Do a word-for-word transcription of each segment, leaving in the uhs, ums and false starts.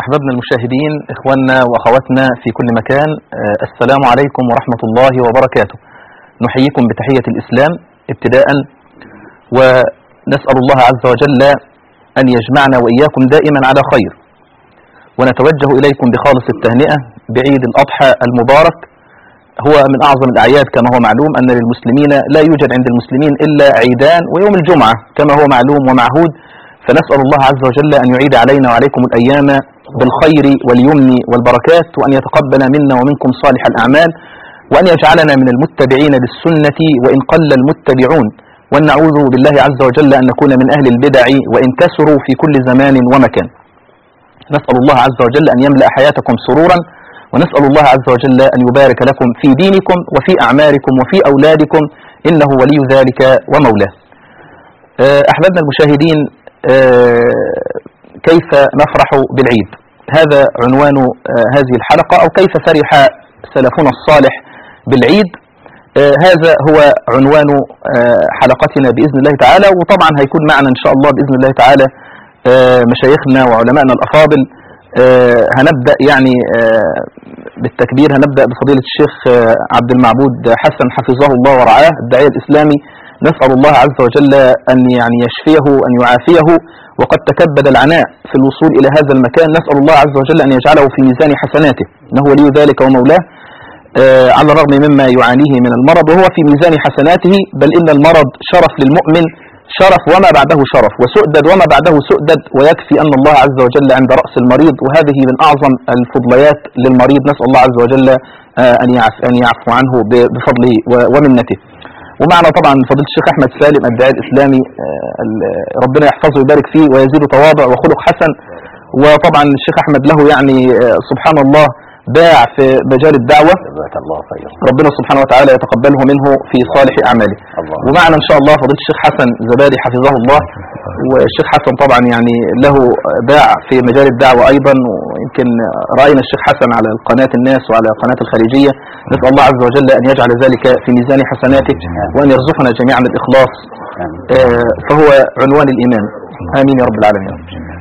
أحبابنا المشاهدين، إخواننا وأخواتنا في كل مكان، السلام عليكم ورحمة الله وبركاته. نحييكم بتحية الإسلام ابتداء، ونسأل الله عز وجل أن يجمعنا وإياكم دائما على خير، ونتوجه إليكم بخالص التهنئة بعيد الأضحى المبارك. هو من أعظم الأعياد كما هو معلوم، أن للمسلمين لا يوجد عند المسلمين إلا عيدان ويوم الجمعة كما هو معلوم ومعهود، فنسأل الله عز وجل أن يعيد علينا وعليكم الأيام بالخير واليمن والبركات، وأن يتقبل منا ومنكم صالح الأعمال، وأن يجعلنا من المتبعين للسنة وإن قل المتبعون، وأن نعوذ بالله عز وجل أن نكون من أهل البدع وإن كسروا في كل زمان ومكان. نسأل الله عز وجل أن يملأ حياتكم سرورا، ونسأل الله عز وجل أن يبارك لكم في دينكم وفي أعمالكم وفي أولادكم، إنه ولي ذلك ومولاه. أحبابنا المشاهدين، كيف نفرح بالعيد؟ هذا عنوان هذه الحلقة، أو كيف فرح سلفنا الصالح بالعيد. هذا هو عنوان حلقتنا بإذن الله تعالى، وطبعا هيكون معنا إن شاء الله بإذن الله تعالى مشايخنا وعلمائنا الأفاضل. هنبدأ يعني بالتكبير، هنبدأ بفضيلة الشيخ عبد المعبود حسن حفظه الله ورعاه، الداعية الإسلامي. نسأل الله عز وجل أن يعني يشفيه وأن يعافيه، وقد تكبد العناء في الوصول إلى هذا المكان. نسأل الله عز وجل أن يجعله في ميزان حسناته، إنه ولي ذلك ومولاه، آه على الرغم مما يعانيه من المرض، وهو في ميزان حسناته. بل إن المرض شرف للمؤمن، شرف وما بعده شرف، وسؤدد وما بعده سؤدد، ويكفي أن الله عز وجل عند رأس المريض، وهذه من أعظم الفضليات للمريض. نسأل الله عز وجل آه أن يعفو, أن يعفو عنه بفضله ومنته. ومعنا طبعا فضيلة الشيخ أحمد سالم الداعية الإسلامي، ربنا يحفظه ويبارك فيه ويزيده تواضع وخلق حسن. وطبعا الشيخ أحمد له يعني سبحان الله باع في مجال الدعوة، ربنا سبحانه وتعالى يتقبله منه في صالح أعماله. ومعنا إن شاء الله فضيلة الشيخ حسن زبادي حفظه الله. والشيخ حسن طبعا يعني له باع في مجال الدعوة أيضا، ويمكن رأينا الشيخ حسن على قناة الناس وعلى قناة الخليجية. نسأل الله عز وجل أن يجعل ذلك في ميزان حسناته، وأن يرزقنا جميعا الإخلاص، آه فهو عنوان الإيمان. آمين يا رب العالمين.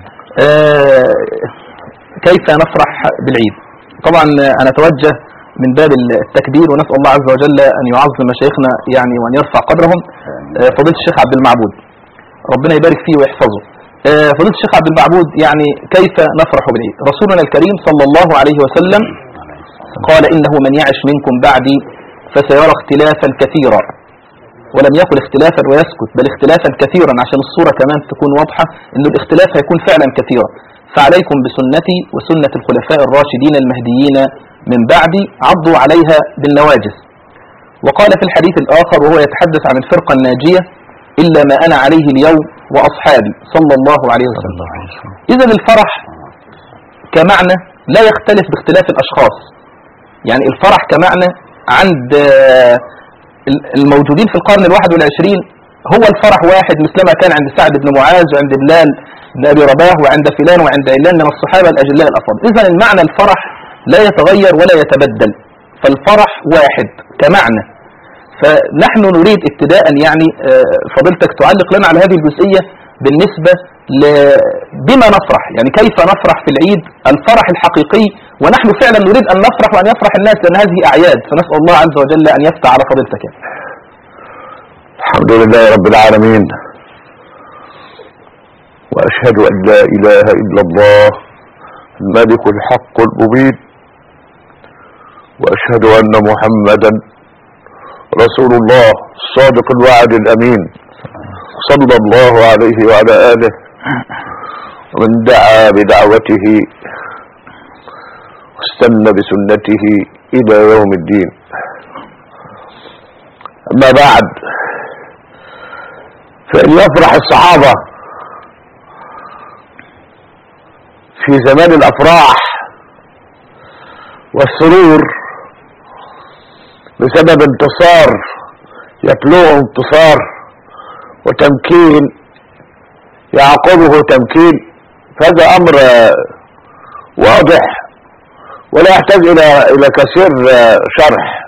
آه كيف نفرح بالعيد؟ طبعا أنا أتوجه من باب التكبير، ونسأل الله عز وجل أن يعظم مشايخنا يعني وأن يرفع قدرهم. آه فضيلة الشيخ عبد المعبود ربنا يبارك فيه ويحفظه. آه فضيلة الشيخ عبد المعبود، يعني كيف نفرح بالعيد؟ رسولنا الكريم صلى الله عليه وسلم قال: إنه من يعش منكم بعدي فسيرى اختلافا كثيرا. ولم يقل اختلافا ويسكت، بل اختلافا كثيرا، عشان الصورة كمان تكون واضحة إن الاختلاف هيكون فعلا كثيرا. فعليكم بسنتي وسنة الخلفاء الراشدين المهديين من بعدي، عضوا عليها بالنواجذ. وقال في الحديث الآخر وهو يتحدث عن الفرقة الناجية: إلا ما أنا عليه اليوم وأصحابي صلى الله عليه وسلم. إذن الفرح كمعنى لا يختلف باختلاف الأشخاص. يعني الفرح كمعنى عند الموجودين في القرن الواحد والعشرين هو الفرح واحد، مثلما كان عند سعد بن معاذ وعند بلال بن أبي رباح وعند فلان وعند علان من الصحابة الأجلاء الأفاضل. إذن المعنى الفرح لا يتغير ولا يتبدل، فالفرح واحد كمعنى. فنحن نريد ابتداء يعني فضيلتك تعلق لنا على هذه الجزئية بالنسبة بما نفرح، يعني كيف نفرح في العيد الفرح الحقيقي، ونحن فعلا نريد أن نفرح وأن يفرح الناس، لأن هذه أعياد. فنسأل الله عز وجل أن يفتح على فضيلتك. الحمد لله رب العالمين، وأشهد أن لا إله إلا الله الملك الحق المبين، وأشهد أن محمدا رسول الله الصادق الوعد الأمين، صلى الله عليه وعلى آله ومن دعا بدعوته واستنى بسنته إلى يوم الدين. أما بعد، فإن يفرح الصحابة في زمان الأفراح والسرور بسبب انتصار يتلوه انتصار وتمكين يعقبه تمكين، فهذا أمر واضح ولا يحتاج إلى إلى كثير شرح.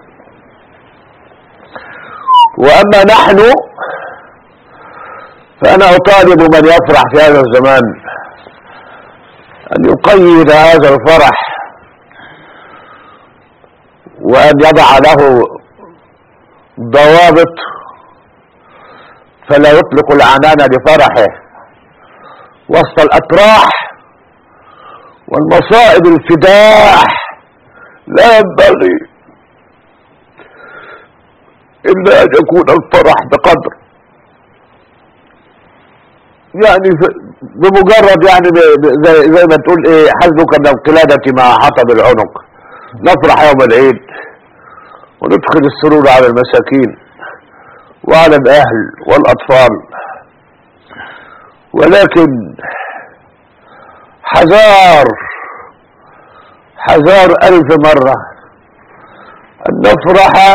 وأما نحن فأنا أطالب من يفرح في هذا الزمان أن يقيد هذا الفرح وأن يضع له ضوابط فلا يطلق العنان لفرحه وسط الأتراح والمصائب الفداح. لا ينبغي إلا أن يكون الفرح بقدر، يعني بمجرد يعني زي, زي ما تقول ايه، حسبك من القلادة مع حطب العنق. نفرح يوم العيد وندخل السرور على المساكين وعلى الأهل والأطفال، ولكن حذار حذار ألف مرة أن نفرح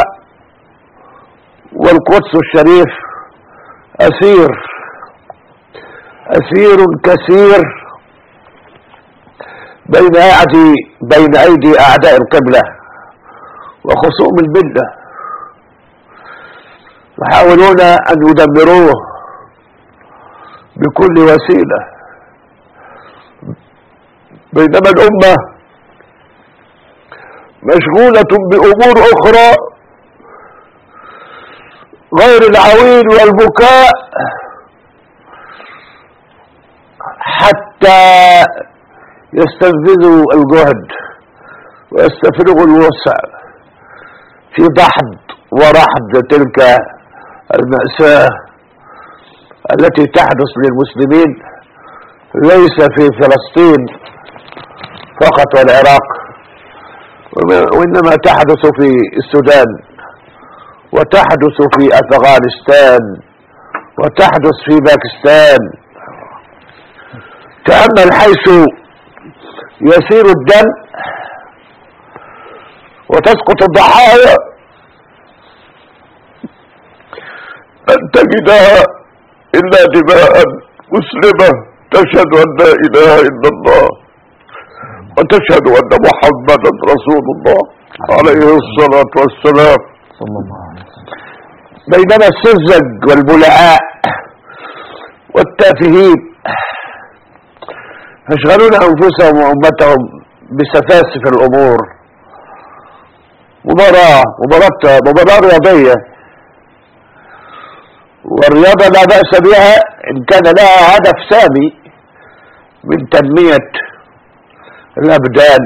والقدس الشريف أسير أسير كثير بين أيدي بين أيدي أعداء القبلة وخصوم الملة، يحاولون أن يدمروه بكل وسيلة، بينما الأمة مشغولة بأمور أخرى غير العويل والبكاء حتى يستنفذوا الجهد ويستفرغوا الوسع في دحض ورحض تلك المأساة التي تحدث للمسلمين ليس في فلسطين فقط والعراق، وإنما تحدث في السودان وتحدث في أفغانستان وتحدث في باكستان. تأمل حيث يسير الدم وتسقط الضحايا أن تجدها إلا دماء مسلمة تشهد أن لا إله إلا الله وتشهد أن محمدا رسول الله عليه الصلاة والسلام. بينما السذج والبلعاء والتافهين يشغلون أنفسهم وأمتهم بسفاسف الأمور. مباراة مباراة مباراة رياضية، والرياضة لا بأس بها إن كان لها هدف سامي من تنمية الأبدان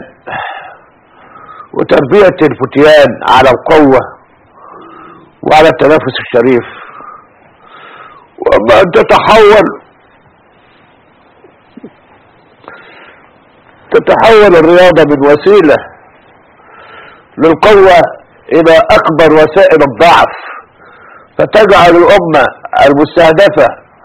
وتربية الفتيان على القوة وعلى التنافس الشريف. وأما أن تتحول تتحول الرياضة من وسيلة للقوة إلى أكبر وسائل الضعف، فتجعل الأمة المستهدفة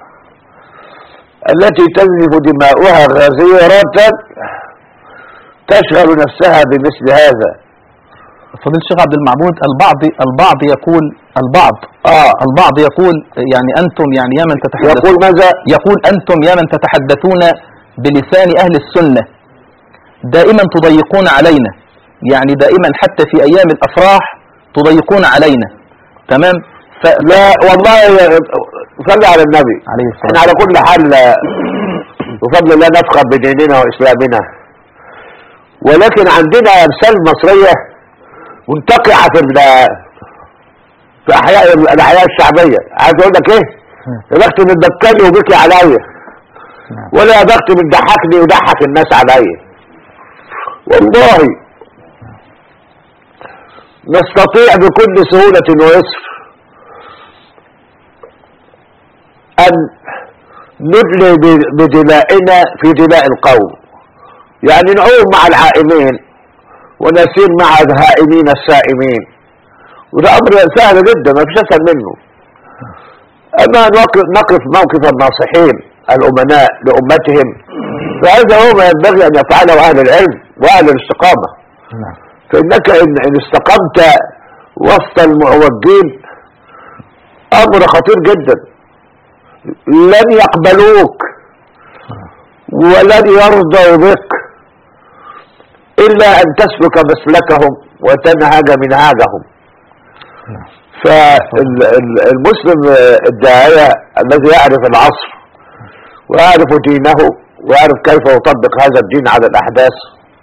التي تنزف دماؤها غزيرة تشغل نفسها بمثل هذا. فضيلة الشيخ عبد المعبود، البعض البعض يقول البعض اه البعض يقول يعني أنتم يعني يا من تتحدثون يقول ماذا؟ يقول أنتم يا من تتحدثون بلسان أهل السنة دائما تضيقون علينا، يعني دائما حتى في أيام الأفراح تضيقون علينا. تمام؟ لا والله صلي على النبي عليه الصلاة احنا على كل حال بفضل الله نفخر بديننا وإسلامنا، ولكن عندنا أمثال مصرية منتقعة في في أحياء الأحياء الشعبية. عايز أقول لك إيه؟ يا بخت من دكاني وبكي عليا، ولا يا بخت من ضحكني وضحك الناس عليا. والله نستطيع بكل سهولة ويسر أن ندلي بدمائنا في دماء القوم، يعني نعوم مع العائمين ونسير مع الهائمين السائمين، وده أمر سهل جدا ما فيش أسهل منه. أما نقف موقف الناصحين الأمناء لأمتهم فهذا هو ما ينبغي أن يفعله أهل العلم وأهل الاستقامة. فإنك إن استقمت وسط المعوجين أمر خطير جدا، لن يقبلوك ولن يرضوا بك إلا أن تسلك مسلكهم وتنهج منهاجهم. فالمسلم الداعية الذي يعرف العصر ويعرف دينه ويعرف كيف يطبق هذا الدين على الأحداث.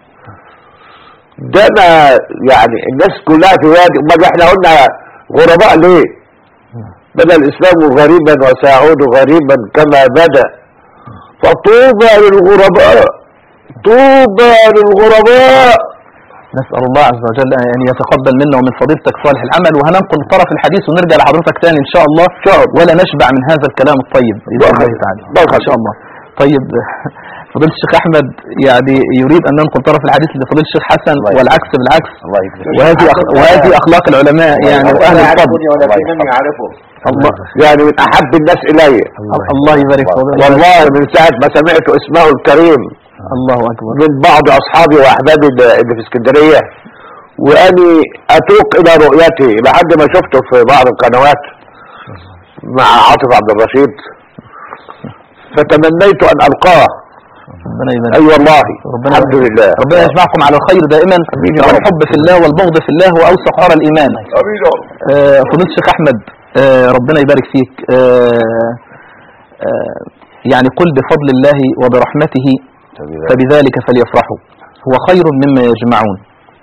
ده ما يعني الناس كلها في وادي. امال احنا قلنا غرباء ليه؟ بدأ الإسلام غريبا وسيعود غريبا كما بدأ، فطوبى للغرباء، طوبى للغرباء. نسأل الله عز وجل أن يتقبل منا ومن فضيلتك صالح العمل، وهننقل طرف الحديث ونرجع لحضرتك تاني إن شاء الله، ولا نشبع من هذا الكلام الطيب بإذن الله تعالى إن شاء الله. طيب فضيلة الشيخ أحمد يعني يريد أن ننقل طرف الحديث لفضيلة الشيخ حسن والعكس بالعكس، وهذه وهذه أخلاق العلماء يعني وأهل الفضل. الله يعني من أحب الناس إلي. الله يبارك فيك والله من ساعة ما سمعت اسمه الكريم الله أكبر من بعض أصحابي وأحبابي اللي في اسكندرية، وأني أتوق إلى رؤيته لحد ما شفته في بعض القنوات مع عاطف عبد الرشيد، فتمنيت أن ألقاه. ربنا يبارك. أي والله ربنا الحمد لله. ربنا يجمعكم على الخير دائما، والحب في الله والبغض في الله وأوسع حار الإيمان. آه فضيلة الشيخ أحمد آه ربنا يبارك فيك. آه آه يعني قل بفضل الله وبرحمته فبذلك فليفرحوا هو خير مما يجمعون.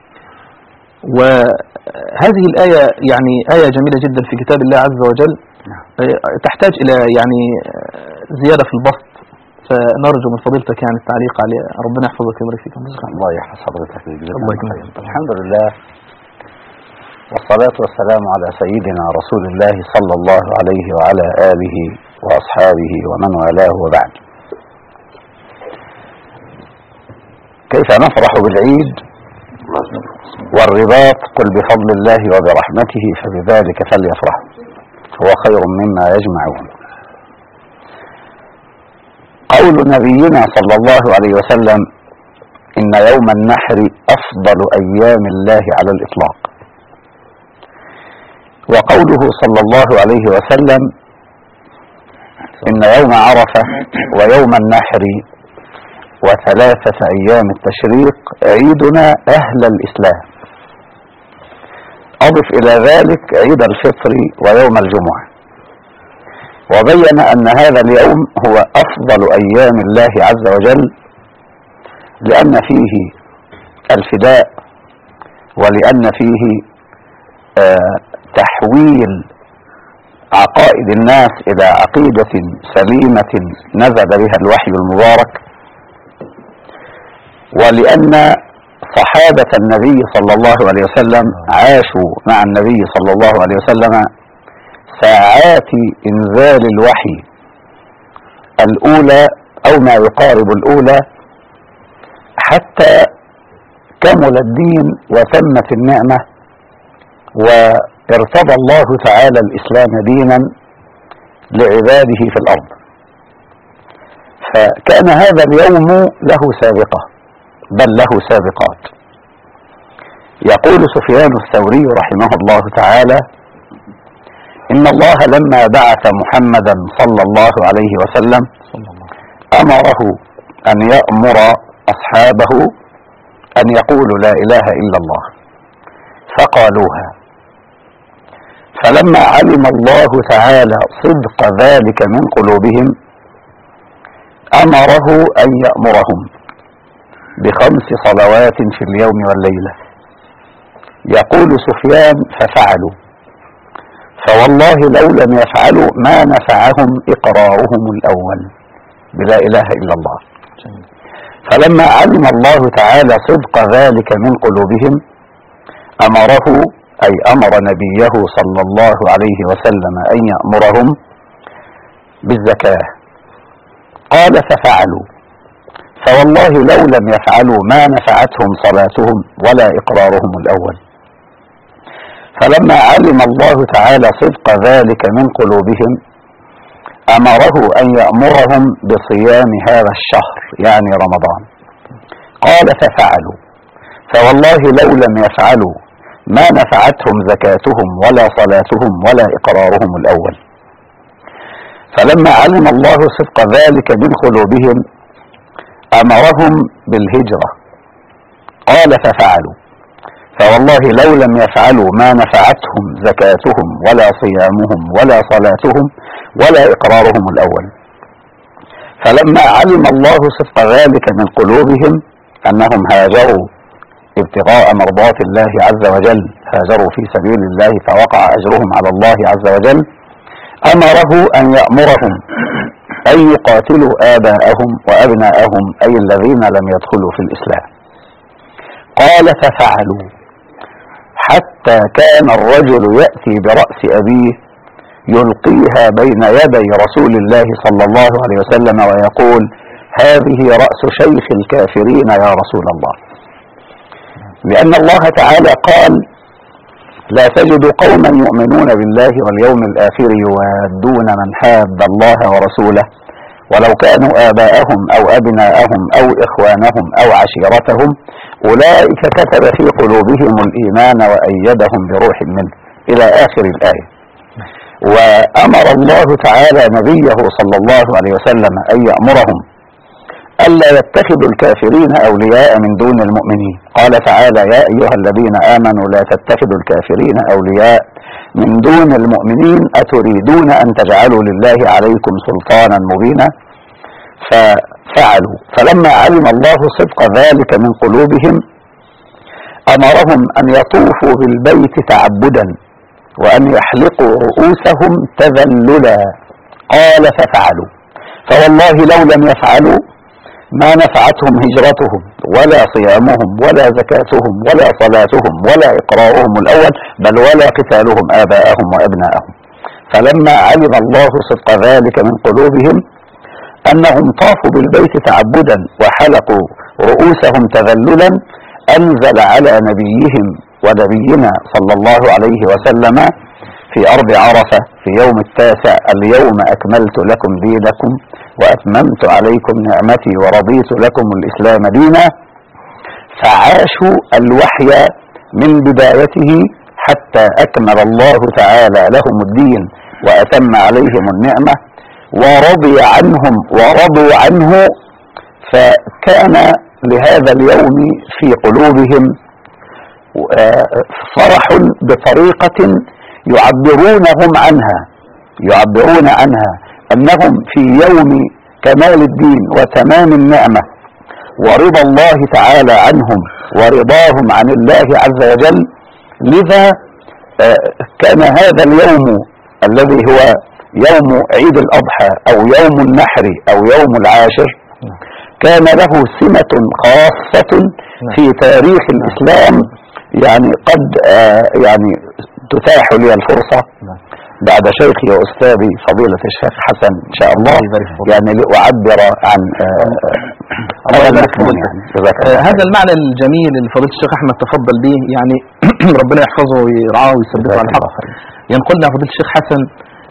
وهذه الآية يعني آية جميلة جدا في كتاب الله عز وجل، تحتاج إلى يعني زيادة في البسط، فنرجو من فضيلتك يعني التعليق عليه. ربنا يحفظك ويبارك فيك. الله يحفظ حضرتك. الحمد لله والصلاة والسلام على سيدنا رسول الله صلى الله عليه وعلى آله وأصحابه ومن والاه، وبعد. كيف نفرح بالعيد والرباط؟ قل بفضل الله وبرحمته فبذلك فليفرحوا هو خير مما يجمعون. قول نبينا صلى الله عليه وسلم إن يوم النحر أفضل أيام الله على الإطلاق، وقوله صلى الله عليه وسلم إن يوم عرفة ويوم النحر وثلاثة أيام التشريق عيدنا أهل الإسلام، أضف إلى ذلك عيد الفطر ويوم الجمعة، وبين أن هذا اليوم هو أفضل أيام الله عز وجل لأن فيه الفداء، ولأن فيه آه تحويل عقائد الناس إلى عقيدة سليمة نزل بها الوحي المبارك، ولأن صحابة النبي صلى الله عليه وسلم عاشوا مع النبي صلى الله عليه وسلم ساعات إنزال الوحي الأولى أو ما يقارب الأولى، حتى كمل الدين وتمت النعمة وارتضى الله تعالى الإسلام دينا لعباده في الأرض. فكان هذا اليوم له سابقة، بل له سابقات. يقول سفيان الثوري رحمه الله تعالى إن الله لما بعث محمدا صلى الله عليه وسلم أمره أن يأمر أصحابه أن يقولوا لا إله إلا الله، فقالوها، فلما علم الله تعالى صدق ذلك من قلوبهم أمره أن يأمرهم بخمس صلوات في اليوم والليلة. يقول سفيان ففعلوا، فوالله لو لم يفعلوا ما نفعهم إقرارهم الأول بلا إله إلا الله. فلما علم الله تعالى صدق ذلك من قلوبهم أمره أي أمر نبيه صلى الله عليه وسلم أن يأمرهم بالزكاة. قال ففعلوا، فوالله لو لم يفعلوا ما نفعتهم صلاتهم ولا إقرارهم الأول. فلما علم الله تعالى صدق ذلك من قلوبهم أمره أن يأمرهم بصيام هذا الشهر يعني رمضان. قال ففعلوا، فوالله لو لم يفعلوا ما نفعتهم زكاتهم ولا صلاتهم ولا إقرارهم الأول. فلما علم الله صدق ذلك من قلوبهم أمرهم بالهجرة. قال ففعلوا، فوالله لو لم يفعلوا ما نفعتهم زكاتهم ولا صيامهم ولا صلاتهم ولا إقرارهم الأول. فلما علم الله صدق ذلك من قلوبهم أنهم هاجروا ابتغاء مرضات الله عز وجل، هاجروا في سبيل الله فوقع أجرهم على الله عز وجل، أمره أن يأمرهم أن يقاتلوا آباءهم وأبناءهم أي الذين لم يدخلوا في الإسلام. قال ففعلوا حتى كان الرجل يأتي برأس أبيه يلقيها بين يدي رسول الله صلى الله عليه وسلم ويقول هذه رأس شيخ الكافرين يا رسول الله، لأن الله تعالى قال لا تجد قوما يؤمنون بالله واليوم الآخر يوادون من حاد الله ورسوله ولو كانوا آباءهم أو أبناءهم أو إخوانهم أو عشيرتهم أولئك كتب في قلوبهم الإيمان وأيدهم بروح منه إلى آخر الآية. وأمر الله تعالى نبيه صلى الله عليه وسلم أن يأمرهم ألا يتخذوا الكافرين أولياء من دون المؤمنين. قال تعالى يا أيها الذين آمنوا لا تتخذوا الكافرين أولياء من دون المؤمنين أتريدون أن تجعلوا لله عليكم سلطانا مبينا؟ ففعلوا. فلما علم الله صدق ذلك من قلوبهم أمرهم أن يطوفوا بالبيت تعبدا وأن يحلقوا رؤوسهم تذللا. قال ففعلوا. فوالله لو لم يفعلوا ما نفعتهم هجرتهم ولا صيامهم ولا زكاتهم ولا صلاتهم ولا إقراؤهم الأول بل ولا قتالهم آباءهم وأبناءهم. فلما علم الله صدق ذلك من قلوبهم أنهم طافوا بالبيت تعبدا وحلقوا رؤوسهم تذللا أنزل على نبيهم ونبينا صلى الله عليه وسلم في أرض عرفة في يوم التاسع اليوم أكملت لكم دينكم وأتممت عليكم نعمتي ورضيت لكم الإسلام دينا. فعاشوا الوحي من بدايته حتى أكمل الله تعالى لهم الدين وأتم عليهم النعمة ورضي عنهم ورضوا عنه. فكان لهذا اليوم في قلوبهم فرح بطريقة يعبرونهم عنها يعبرون عنها أنهم في يوم كمال الدين وتمام النعمة ورضا الله تعالى عنهم ورضاهم عن الله عز وجل. لذا كان هذا اليوم الذي هو يوم عيد الأضحى أو يوم النحر أو يوم العاشر كان له سمة خاصة في تاريخ الإسلام. يعني قد يعني تتاح لي الفرصة بعد شيخي وأستاذي فضيلة الشيخ حسن إن شاء الله يعني لأعبر عن هذا المعنى الجميل اللي فضيلة الشيخ أحمد تفضل به، يعني ربنا يحفظه ويرعاه ويثبته على الحق. ينقلنا فضيلة الشيخ حسن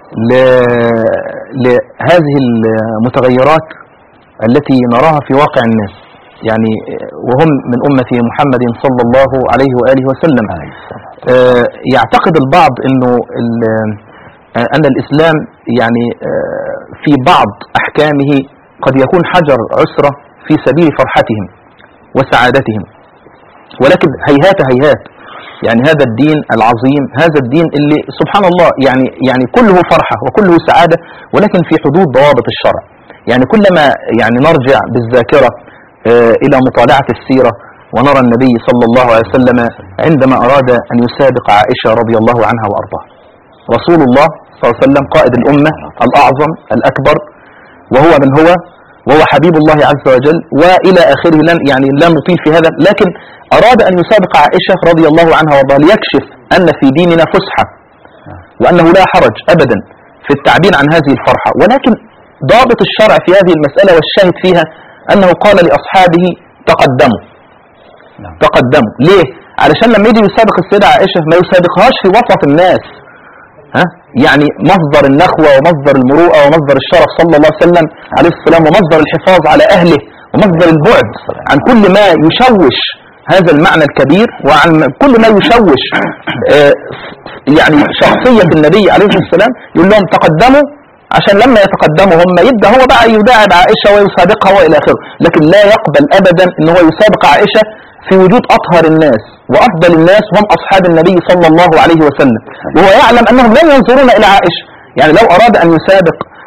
لهذه المتغيرات التي نراها في واقع الناس، يعني وهم من أمة محمد صلى الله عليه وآله وسلم. يعتقد البعض أنه أن الإسلام يعني في بعض أحكامه قد يكون حجر عسرة في سبيل فرحتهم وسعادتهم، ولكن هيهات هيهات يعني هذا الدين العظيم، هذا الدين اللي سبحان الله يعني يعني كله فرحة وكله سعادة، ولكن في حدود ضوابط الشرع. يعني كلما يعني نرجع بالذاكرة إلى مطالعة السيرة ونرى النبي صلى الله عليه وسلم عندما أراد أن يسابق عائشة رضي الله عنها وأرضاها، رسول الله صلى الله عليه وسلم قائد الأمة الأعظم الأكبر، وهو من هو وهو حبيب الله عز وجل وإلى آخره، لن يعني لا نطيل في هذا، لكن أراد أن يسابق عائشة رضي الله عنها وأرضاها ليكشف أن في ديننا فسحة وأنه لا حرج أبدا في التعبير عن هذه الفرحة. ولكن ضابط الشرع في هذه المسألة والشاهد فيها أنه قال لأصحابه تقدموا تقدموا. ليه؟ علشان لما يجي يسابق السيدة عائشة ما يسابقهاش في وسط الناس، ها؟ يعني مصدر النخوة ومصدر المروءة ومصدر الشرف صلى الله عليه وسلم عليه السلام ومصدر الحفاظ على أهله ومصدر البعد عن كل ما يشوش هذا المعنى الكبير وعن كل ما يشوش آه يعني شخصية النبي عليه السلام. يقول لهم تقدموا عشان لما يتقدموا هم يبدأ هو بقى يداعب عائشة ويسابقها وإلى آخره، لكن لا يقبل أبدا إن هو يسابق عائشة في وجود أطهر الناس وأفضل الناس هم أصحاب النبي صلى الله عليه وسلم، وهو يعلم أنهم لن ينظرون إلى عائشة. يعني لو أراد أن يسابق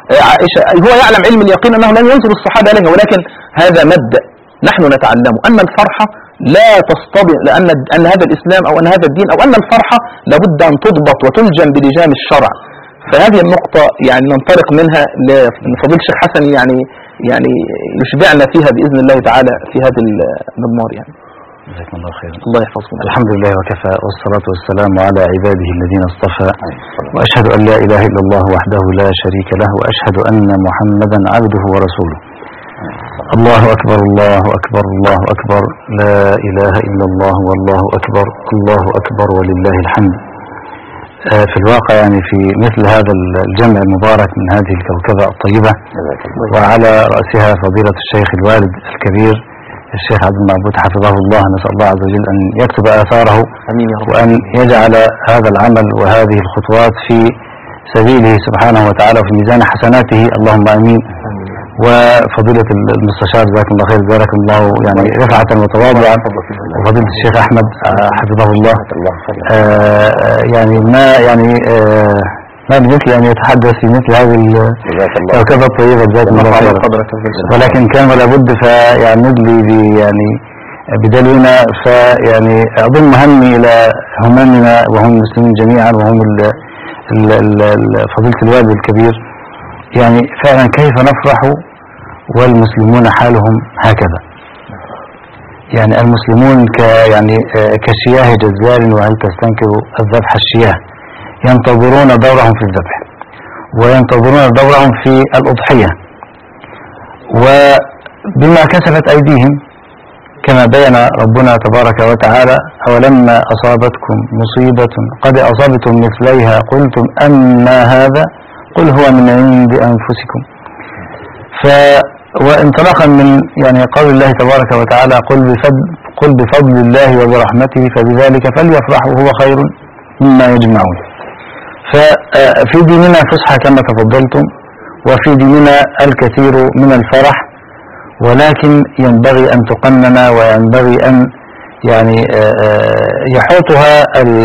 عائشة هو يعلم علم اليقين أنه لن ينزل الصحابة إليه، ولكن هذا مبدأ نحن نتعلم أن الفرحة لا تصطدم، لأن أن هذا الإسلام أو أن هذا الدين أو أن الفرحة لابد أن تضبط وتلجم بلجام الشرع. فهذه النقطة يعني ننطلق منها لفضيلة الشيخ حسن يعني يعني يشبعنا فيها بإذن الله تعالى في هذا المضمار. يعني جزاكم الله خيرا. الله يحفظكم. الحمد لله وكفى، والصلاة والسلام على عباده الذين اصطفى، وأشهد أن لا إله إلا الله وحده لا شريك له، وأشهد أن محمدا عبده ورسوله. الله أكبر الله أكبر الله أكبر، لا إله إلا الله والله أكبر، الله أكبر ولله الحمد. في الواقع يعني في مثل هذا الجمع المبارك من هذه الكوكبة الطيبة، وعلى رأسها فضيلة الشيخ الوالد الكبير الشيخ عبد المعبود حفظه الله، نسأل الله عز وجل أن يكتب آثاره وأن يجعل هذا العمل وهذه الخطوات في سبيله سبحانه وتعالى في ميزان حسناته، اللهم آمين. وفضيلة المستشار جزاكم الله خير، جزاكم الله يعني رفعة وتواضعا، وفضيلة الشيخ أحمد حفظه الله. آه يعني ما يعني آه ما بمثل أن يتحدث في مثل هذه الكوكبة الطيبة، جزاكم الله خير. ولكن كان ولا بد فيعني ندلي يعني بدلونا، فيعني أضم همي إلى هممنا وهم المسلمين جميعا، وهم فضيلة الوالد الكبير. يعني فعلا كيف نفرح والمسلمون حالهم هكذا؟ يعني المسلمون ك يعني كشياه جزال، وهل تستنكر الذبح الشياه؟ ينتظرون دورهم في الذبح، وينتظرون دورهم في الأضحية، وبما كسبت أيديهم، كما بين ربنا تبارك وتعالى: أولما أصابتكم مصيبة قد أصبتم مثليها قلتم أن هذا قل هو من عند أنفسكم. ف وانطلاقا من يعني قول الله تبارك وتعالى: قل بفضل, قل بفضل الله وبرحمته فبذلك فليفرحوا هو خير مما يجمعون. ففي ديننا فسحة كما تفضلتم، وفي ديننا الكثير من الفرح، ولكن ينبغي أن تقنن، وينبغي أن يعني يحوطها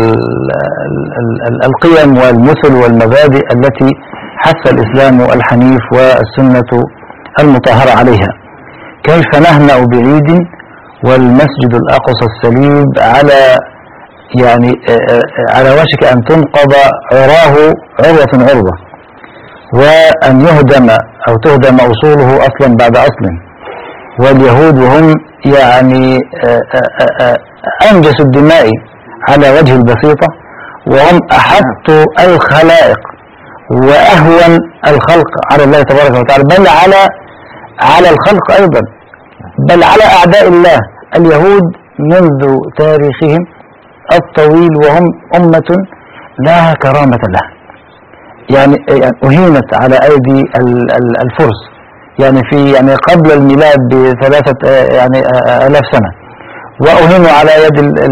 القيم والمثل والمبادئ التي حث الإسلام الحنيف والسنة المطهرة عليها. كيف نهنأ بعيد والمسجد الأقصى السليب على يعني على وشك أن تنقض عراه عروة عروة، وأن يهدم أو تهدم أصوله أصلا بعد أصل، واليهود وهم يعني أنجس الدماء على وجه البسيطة، وهم أحط الخلائق وأهون الخلق على الله تبارك وتعالى، بل على على الخلق أيضا، بل على أعداء الله. اليهود منذ تاريخهم الطويل وهم أمة لا كرامة لها، يعني أهينت على أيدي الفرس، يعني في يعني قبل الميلاد بثلاثة يعني آلاف سنة، وأهينوا على يد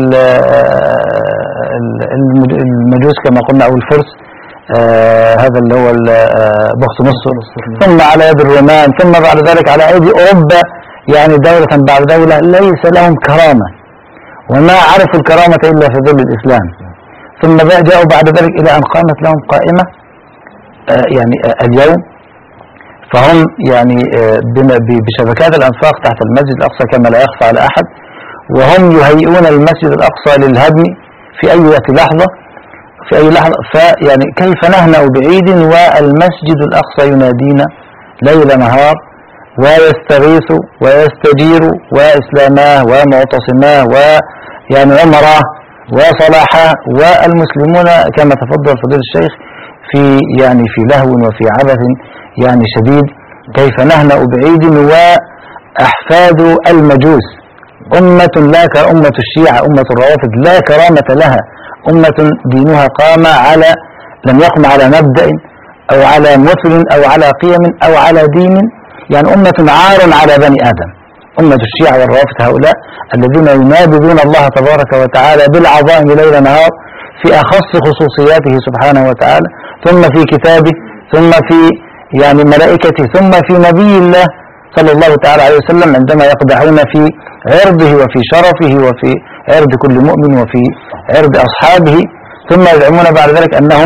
المجوس كما قلنا أو الفرس، آه هذا اللي هو بخت مصر، ثم على يد الرومان، ثم بعد ذلك على أيدي أوروبا، يعني دولة بعد دولة ليس لهم كرامة، وما عرفوا الكرامة إلا في ظل الإسلام. ثم جاءوا بعد ذلك إلى أن قامت لهم قائمة آه يعني آه اليوم، فهم يعني آه بشبكات الأنفاق تحت المسجد الأقصى كما لا يخفى على أحد، وهم يهيئون المسجد الأقصى للهدم في أي لحظة في أي لحظة. فيعني كيف نهنأ بعيد والمسجد الأقصى ينادينا ليل نهار، ويستغيث ويستجير، وإسلاماه ومعتصماه ويعني عمره وصلاحه، والمسلمون كما تفضل فضيل الشيخ في يعني في لهو وفي عبث يعني شديد. كيف نهنأ بعيد وأحفاد المجوس، أمة لا كأمة الشيعة، أمة الروافض لا كرامة لها، أمة دينها قام على لم يقم على مبدأ أو على مثل أو على قيم أو على دين، يعني أمة عار على بني آدم. أمة الشيعة والروافض هؤلاء الذين ينابذون الله تبارك وتعالى بالعظائم ليل نهار في أخص خصوصياته سبحانه وتعالى، ثم في كتابه، ثم في يعني ملائكته، ثم في نبي الله صلى الله تعالى عليه وسلم، عندما يقدحون في عرضه وفي شرفه وفي عرض كل مؤمن وفي عرض أصحابه، ثم يزعمون بعد ذلك أنهم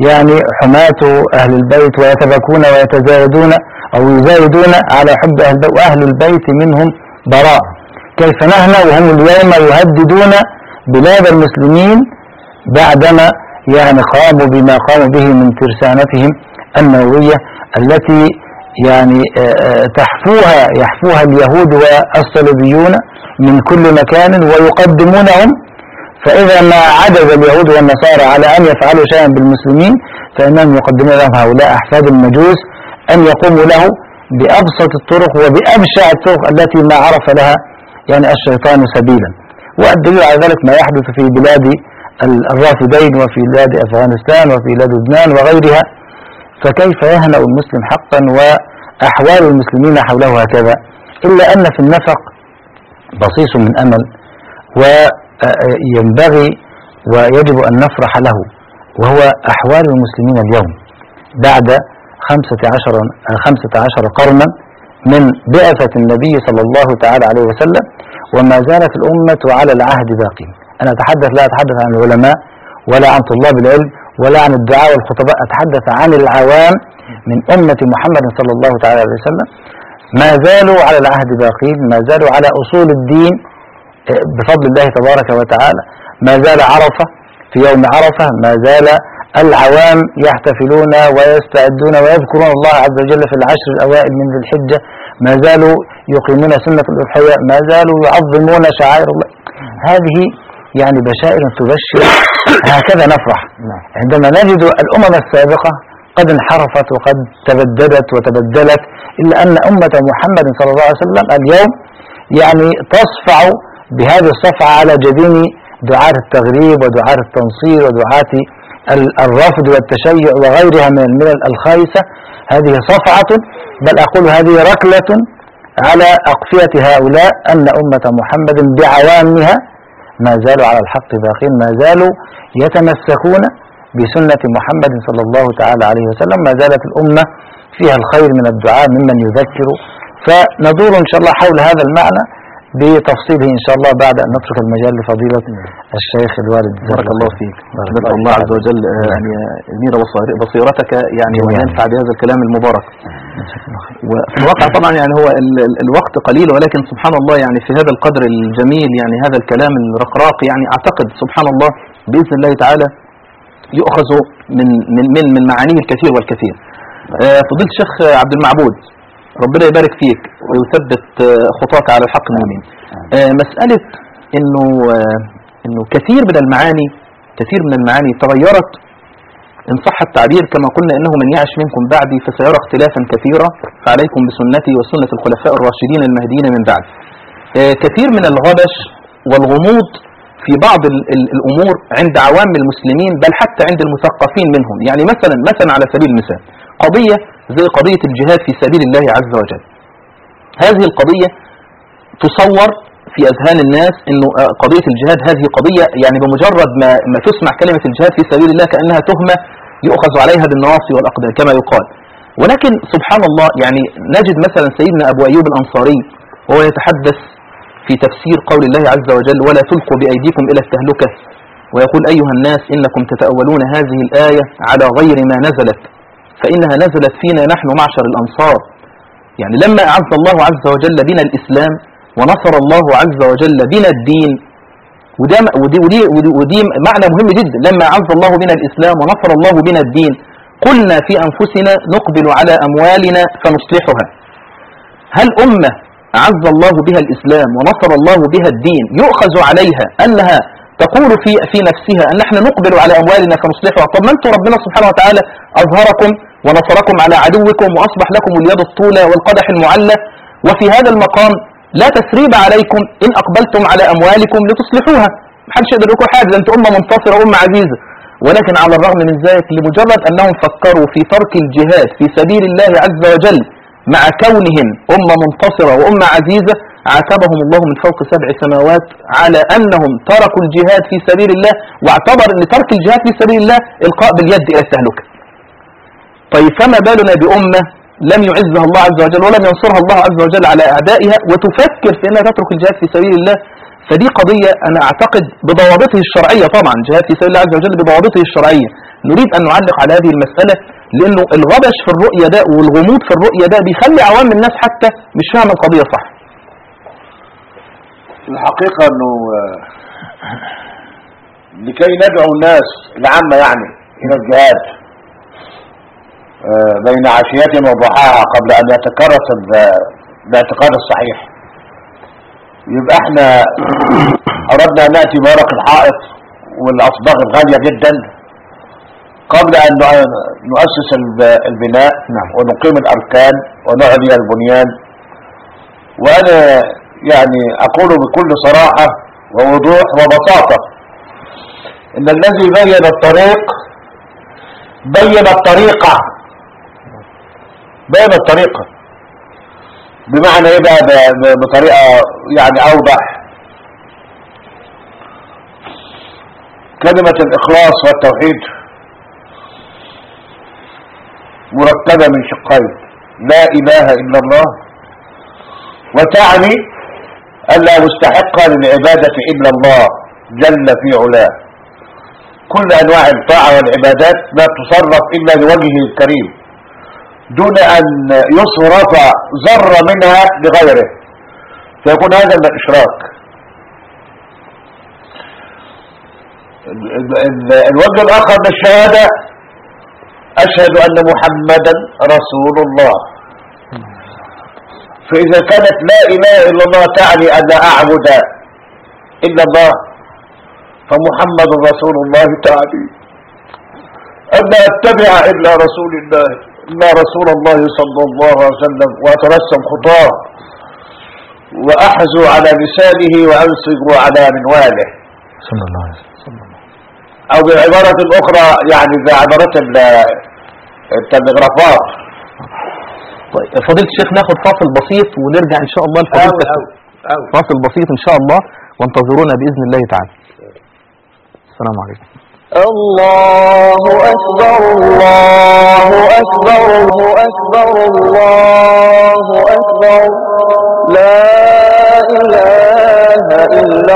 يعني حماة أهل البيت ويتبكون ويتزايدون أو يزايدون على حب أهل البيت، وأهل البيت منهم براء. كيف نحن وهم اليوم يهددون بلاد المسلمين بعدما يعني قاموا بما قاموا به من ترسانتهم النووية التي يعني تحفوها يحفوها اليهود والصليبيون من كل مكان ويقدمونهم. فإذا ما عجز اليهود والنصارى على أن يفعلوا شيئا بالمسلمين فإنهم يقدمون لهم هؤلاء أحفاد المجوس أن يقوموا له بأبسط الطرق وبأبشع الطرق التي ما عرف لها يعني الشيطان سبيلا. والدليل على ذلك ما يحدث في بلاد الرافدين وفي بلاد أفغانستان وفي بلاد لبنان وغيرها. فكيف يهنأ المسلم حقا وأحوال المسلمين حوله هكذا؟ إلا أن في النفق بصيص من أمل وينبغي ويجب أن نفرح له، وهو أحوال المسلمين اليوم بعد خمسة عشر, خمسة عشر قرنا من بعثة النبي صلى الله تعالى عليه وسلم، وما زالت الأمة على العهد باقين. أنا أتحدث لا أتحدث عن العلماء ولا عن طلاب العلم ولا عن الدعاء والخطباء، أتحدث عن العوام من أمة محمد صلى الله تعالى عليه وسلم. ما زالوا على العهد باقين، ما زالوا على أصول الدين بفضل الله تبارك وتعالى. ما زال عرفة في يوم عرفة، ما زال العوام يحتفلون ويستعدون ويذكرون الله عز وجل في العشر الأوائل من ذي الحجة، ما زالوا يقيمون سنة الأضحية، ما زالوا يعظمون شعائر الله. هذه يعني بشائر تبشر، هكذا نفرح عندما نجد الأمم السابقة قد انحرفت وقد تبددت وتبدلت، إلا أن أمة محمد صلى الله عليه وسلم اليوم يعني تصفع بهذه الصفعة على جبين دعاة التغريب ودعاة التنصير ودعاة الرفض والتشيع وغيرها من الملل الخايسة. هذه صفعة، بل أقول هذه ركلة على أقفية هؤلاء، أن أمة محمد بعوامها ما زالوا على الحق باقين، ما زالوا يتمسكون بسنة محمد صلى الله تعالى عليه وسلم، ما زالت الأمة فيها الخير من الدعاء ممن يذكر. فندور إن شاء الله حول هذا المعنى بتفصيله إن شاء الله بعد أن نترك المجال لفضيلة الشيخ الوالد. بارك الله فيك. بارك الله عز وجل يعني ينير بصيرتك يعني وينفع بهذا الكلام المبارك. وفي الواقع طبعا يعني هو الوقت قليل، ولكن سبحان الله يعني في هذا القدر الجميل يعني هذا الكلام الرقراق يعني أعتقد سبحان الله بإذن الله تعالى يؤخذ من من من, من معانيه الكثير والكثير. فضيلة الشيخ عبد المعبود ربنا يبارك فيك ويثبت خطاك على الحق المبين. مسألة إنه إنه كثير من المعاني كثير من المعاني تغيرت إن صح التعبير، كما قلنا إنه من يعش منكم بعدي فسيرى اختلافا كثيرا فعليكم بسنتي وسنة الخلفاء الراشدين المهديين من بعد. كثير من الغبش والغموض في بعض الأمور عند عوام المسلمين، بل حتى عند المثقفين منهم. يعني مثلا مثلا على سبيل المثال قضية زي قضية الجهاد في سبيل الله عز وجل. هذه القضية تصور في أذهان الناس إنه قضية الجهاد هذه قضية يعني بمجرد ما, ما تسمع كلمة الجهاد في سبيل الله كأنها تهمة يؤخذ عليها بالنواصي والأقدام كما يقال. ولكن سبحان الله يعني نجد مثلا سيدنا أبو أيوب الأنصاري وهو يتحدث في تفسير قول الله عز وجل ولا تلقوا بأيديكم إلى التهلكة، ويقول أيها الناس إنكم تتأولون هذه الآية على غير ما نزلت فإنها نزلت فينا نحن معشر الأنصار. يعني لما أعز الله عز وجل بنا الإسلام ونصر الله عز وجل بنا الدين، ودي, ودي, ودي, ودي معنى مهم جدا، لما أعز الله بنا الإسلام ونصر الله بنا الدين قلنا في أنفسنا نقبل على أموالنا فنصلحها. هل أمة أعز الله بها الإسلام ونصر الله بها الدين يؤخذ عليها أنها تقول في في نفسها أن نحن نقبل على أموالنا فنصلحها؟ طب ما أنتم ربنا سبحانه وتعالى أظهركم ونصركم على عدوكم وأصبح لكم اليد الطولى والقدح المعلى، وفي هذا المقام لا تسريب عليكم إن أقبلتم على أموالكم لتصلحوها. محدش يقدر يقول حاجة، أنتم أمة منتصرة وأمة عزيزة. ولكن على الرغم من ذلك لمجرد أنهم فكروا في ترك الجهاد في سبيل الله عز وجل مع كونهم أمة منتصرة وأمة عزيزة عاتبهم الله من فوق سبع سماوات على أنهم تركوا الجهاد في سبيل الله، واعتبر أن ترك الجهاد في سبيل الله إلقاء باليد إلى التهلكة. طيب فما بالنا بأمة لم يعزها الله عز وجل ولم ينصرها الله عز وجل على أعدائها وتفكر في أنها تترك الجهاد في سبيل الله؟ فدي قضية أنا أعتقد بضوابطه الشرعية، طبعا جهاد في سبيل الله عز وجل بضوابطه الشرعية نريد أن نعلق على هذه المسألة، لأنه الغبش في الرؤية ده والغموض في الرؤية ده بيخلي عوام الناس حتى مش فاهم القضية صح. الحقيقة أنه لكي ندعو الناس العامة يعني إلى الجهاد بين عشيتهم وضحاها قبل أن يتكرس الاعتقاد الصحيح، يبقى احنا أردنا أن نأتي بورق الحائط والأصباغ الغالية جدا قبل أن نؤسس البناء ونقيم الأركان ونعلي البنيان. وأنا يعني أقول بكل صراحة ووضوح وبساطة إن الذي بين الطريق بين الطريقة بين الطريقة بمعنى إيه بقى؟ بطريقة يعني أوضح. كلمة الإخلاص والتوحيد مركبة من شقين: لا إله إلا الله، وتعني أن لا مستحق للعبادة إلا الله جل في علاه. كل أنواع الطاعة والعبادات لا تصرف إلا لوجهه الكريم دون أن يصرف ذرة منها لغيره، فيكون هذا من الإشراك. الوجه الآخر من الشهادة: أشهد أن محمدا رسول الله. فإذا كانت لا إله إلا الله تعني أن لا أعبد إلا الله، فمحمد رسول الله تعني أن لا أتبع إلا رسول الله إلا رسول الله صلى الله عليه وسلم، وأترسم خطاه وأحزو على لسانه وأنصب على منواله صلى الله عليه وسلم. أو بعبارة أخرى يعني بعبارة التلغرافات. طيب فضيلة الشيخ ناخد فاصل بسيط ونرجع إن شاء الله لفضيلة فاصل بسيط إن شاء الله، وانتظرونا بإذن الله تعالى. السلام عليكم. الله أكبر الله أكبر أكبر الله أكبر لا إله إلا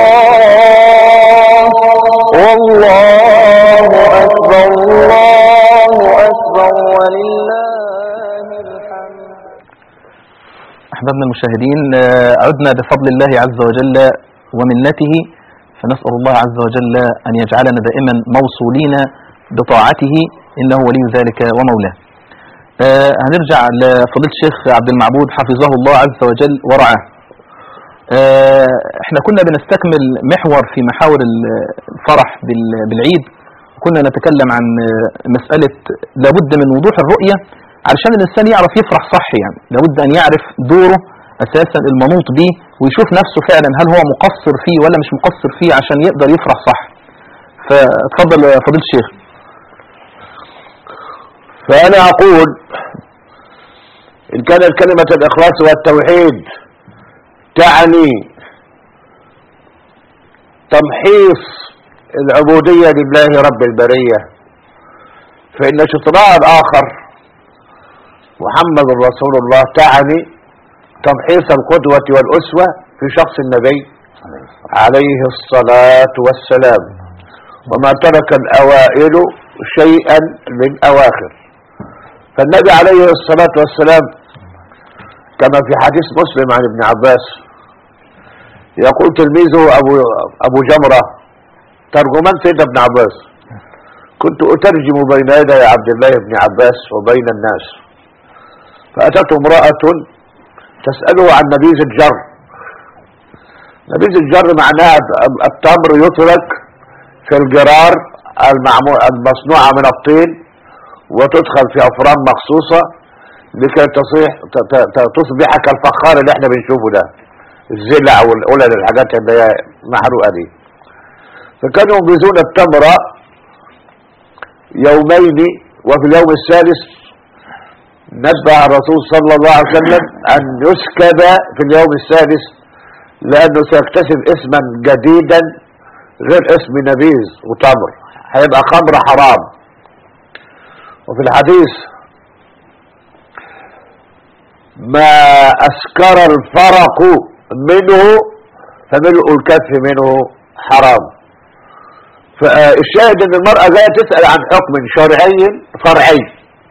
الله والله أكبر الله أكبر ولله الحمد. أحبابنا المشاهدين، عدنا بفضل الله عز وجل ومنته، فنسأل الله عز وجل أن يجعلنا دائما موصولين بطاعته إنه ولي ذلك ومولاه. آه هنرجع لفضيلة الشيخ عبد المعبود حفظه الله عز وجل ورعاه. آه احنا كنا بنستكمل محور في محاور الفرح بالعيد، كنا نتكلم عن مسألة لابد من وضوح الرؤية علشان الإنسان يعرف يفرح صح، يعني لابد أن يعرف دوره أساسا المنوط به، ويشوف نفسه فعلا هل هو مقصر فيه ولا مش مقصر فيه عشان يقدر يفرح صح. فاتفضل يا فضيلة الشيخ. فأنا أقول إن كانت كلمة الإخلاص والتوحيد تعني تمحيص العبودية لله رب البرية، فإن شطرها الآخر محمد رسول الله تعني تمحيص القدوة والأسوة في شخص النبي عليه الصلاة والسلام، وما ترك الأوائل شيئا من أواخر. فالنبي عليه الصلاة والسلام كما في حديث مسلم عن ابن عباس يقول تلميذه أبو, أبو جمرة ترجمان سيدنا ابن عباس: كنت أترجم بين يدي عبد الله بن عباس وبين الناس، فأتته امرأة تسأله عن نبيذ الجر. نبيذ الجر معناه التمر يترك في الجرار المصنوعة من الطين وتدخل في أفران مخصوصة لكي تصيح تصبح كالفخار اللي احنا بنشوفه ده، الزلع والقلل الحاجات اللي هي محروقة دي. فكانوا ينبذون التمر يومين، وفي اليوم الثالث نبه الرسول صلى الله عليه وسلم أن يسكب في اليوم الثالث، لأنه سيكتسب اسما جديدا غير اسم نبيذ وتمر، هيبقى خمر حرام. وفي الحديث: ما أسكر الفرق منه فملء الكف منه حرام. فالشاهد ان المرأة جاية تسأل عن حكم شرعي فرعي،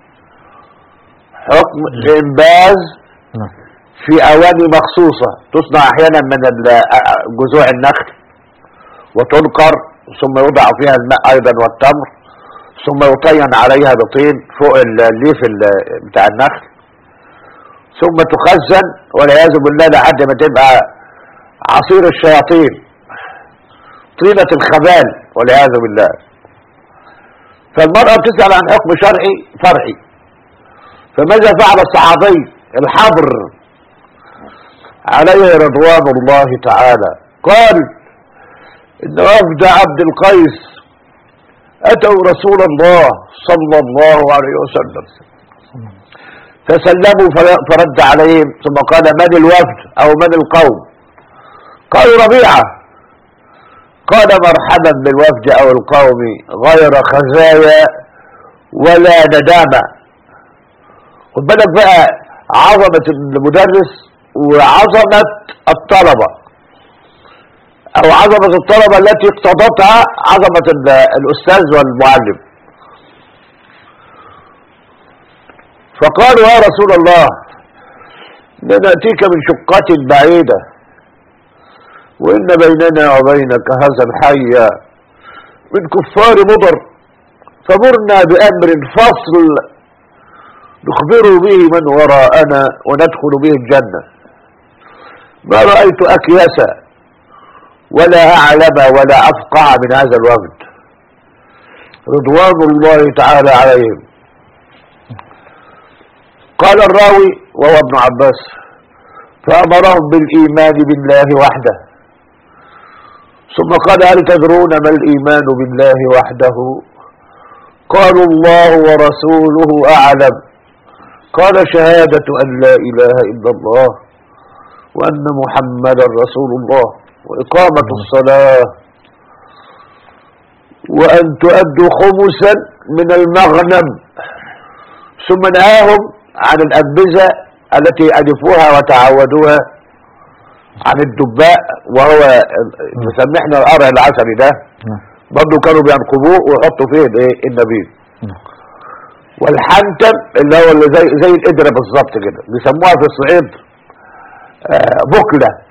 حكم الانباز في اواني مخصوصة تصنع احيانا من جذوع النخل وتنقر، ثم يوضع فيها الماء ايضا والتمر، ثم يطين عليها بطين فوق الليف بتاع النخل، ثم تخزن والعياذ بالله لحد ما تبقى عصير الشياطين، طينة الخبال والعياذ بالله. فالمرأة بتسأل عن حكم شرعي فرعي. فماذا فعل الصحابي الحبر عليه رضوان الله تعالى؟ قال ان وفد عبد القيس اتوا رسول الله صلى الله عليه وسلم فسلموا فرد عليهم، ثم قال من الوفد او من القوم؟ قالوا ربيعة. قال مرحبا بالوفد او القوم غير خزايا ولا ندامة. خد بالك بقى عظمة المدرس وعظمة الطلبة، او عظمة الطلبة التي اقتضتها عظمة الاستاذ والمعلم. فقالوا يا رسول الله نأتيك من شقة بعيدة وإن بيننا وبينك هذا الحي من كفار مضر، فمرنا بأمر فصل نخبر به من وراءنا وندخل به الجنة. ما رأيت أكياسا ولا أعلم ولا أفقع من هذا الوفد رضوان الله تعالى عليهم. قال الراوي وهو ابن عباس فأمرهم بالإيمان بالله وحده، ثم قال هل تدرون ما الإيمان بالله وحده؟ قالوا الله ورسوله أعلم. قال شهادة أن لا إله إلا الله وأن محمدا رسول الله وإقامة الصلاة وأن تؤدوا خمسا من المغنم. ثم نهاهم عن الأنبذة التي ألفوها وتعودوها عن الدباء، وهو مسمحنا القرع العسلي ده برضه كانوا بينقبوه ويحطوا فيه النبيذ، والحنتم اللي هو اللي زي زي القدرة بالظبط كده، بيسموها في الصعيد بكلة،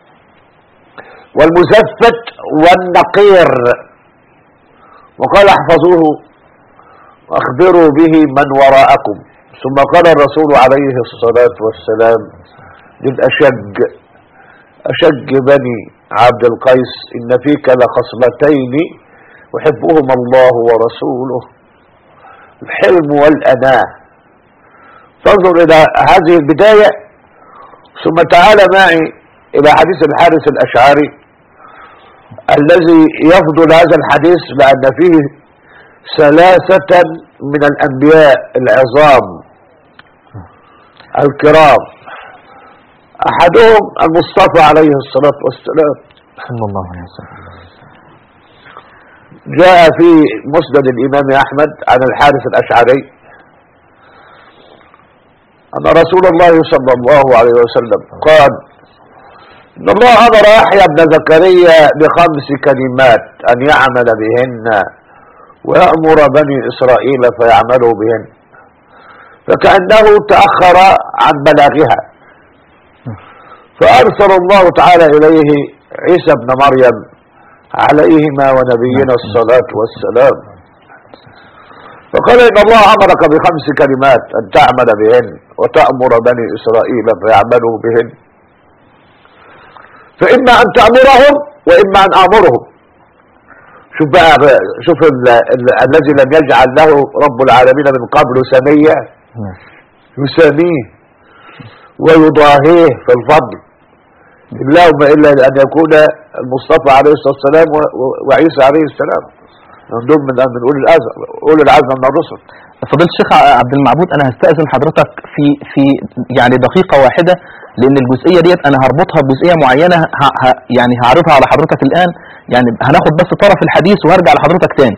والمزفت والنقير. وقال احفظوه واخبروا به من وراءكم. ثم قال الرسول عليه الصلاة والسلام للأشج أشج بني عبد القيس إن فيك لخصلتين يحبهما الله ورسوله الحلم والأناة. فانظر إلى هذه البداية، ثم تعال معي إلى حديث الحارث الأشعري الذي يفضل هذا الحديث لأن فيه ثلاثة من الأنبياء العظام الكرام، أحدهم المصطفى عليه الصلاة والسلام صلى الله عليه وسلم. جاء في مسند الإمام أحمد عن الحارث الأشعري أن رسول الله صلى الله عليه وسلم قال إن الله أمر يحيى بن زكريا بخمس كلمات أن يعمل بهن ويأمر بني إسرائيل فيعملوا بهن، فكأنه تأخر عن بلاغها، فأرسل الله تعالى إليه عيسى بن مريم عليهما ونبينا الصلاة والسلام، فقال إن الله أمرك بخمس كلمات أن تعمل بهن وتأمر بني إسرائيل فيعملوا بهن، فإما أن تأمرهم وإما أن آمرهم. شوف بقى، شوف ال ال الذي لم يجعل له رب العالمين من قبل سمية يساميه ويضاهيه في الفضل، اللهم إلا أن يكون المصطفى عليه الصلاة والسلام وعيسى عليه السلام من دول من من أولي العزم أولي العزم من الرسل. فضيلة الشيخ عبد المعبود، أنا هستأذن حضرتك في في يعني دقيقة واحدة، لأن الجزئية ديت أنا هربطها بجزئية معينة، ه ه يعني هعرضها على حضرتك الآن، يعني هناخد بس طرف الحديث وهرجع لحضرتك تاني.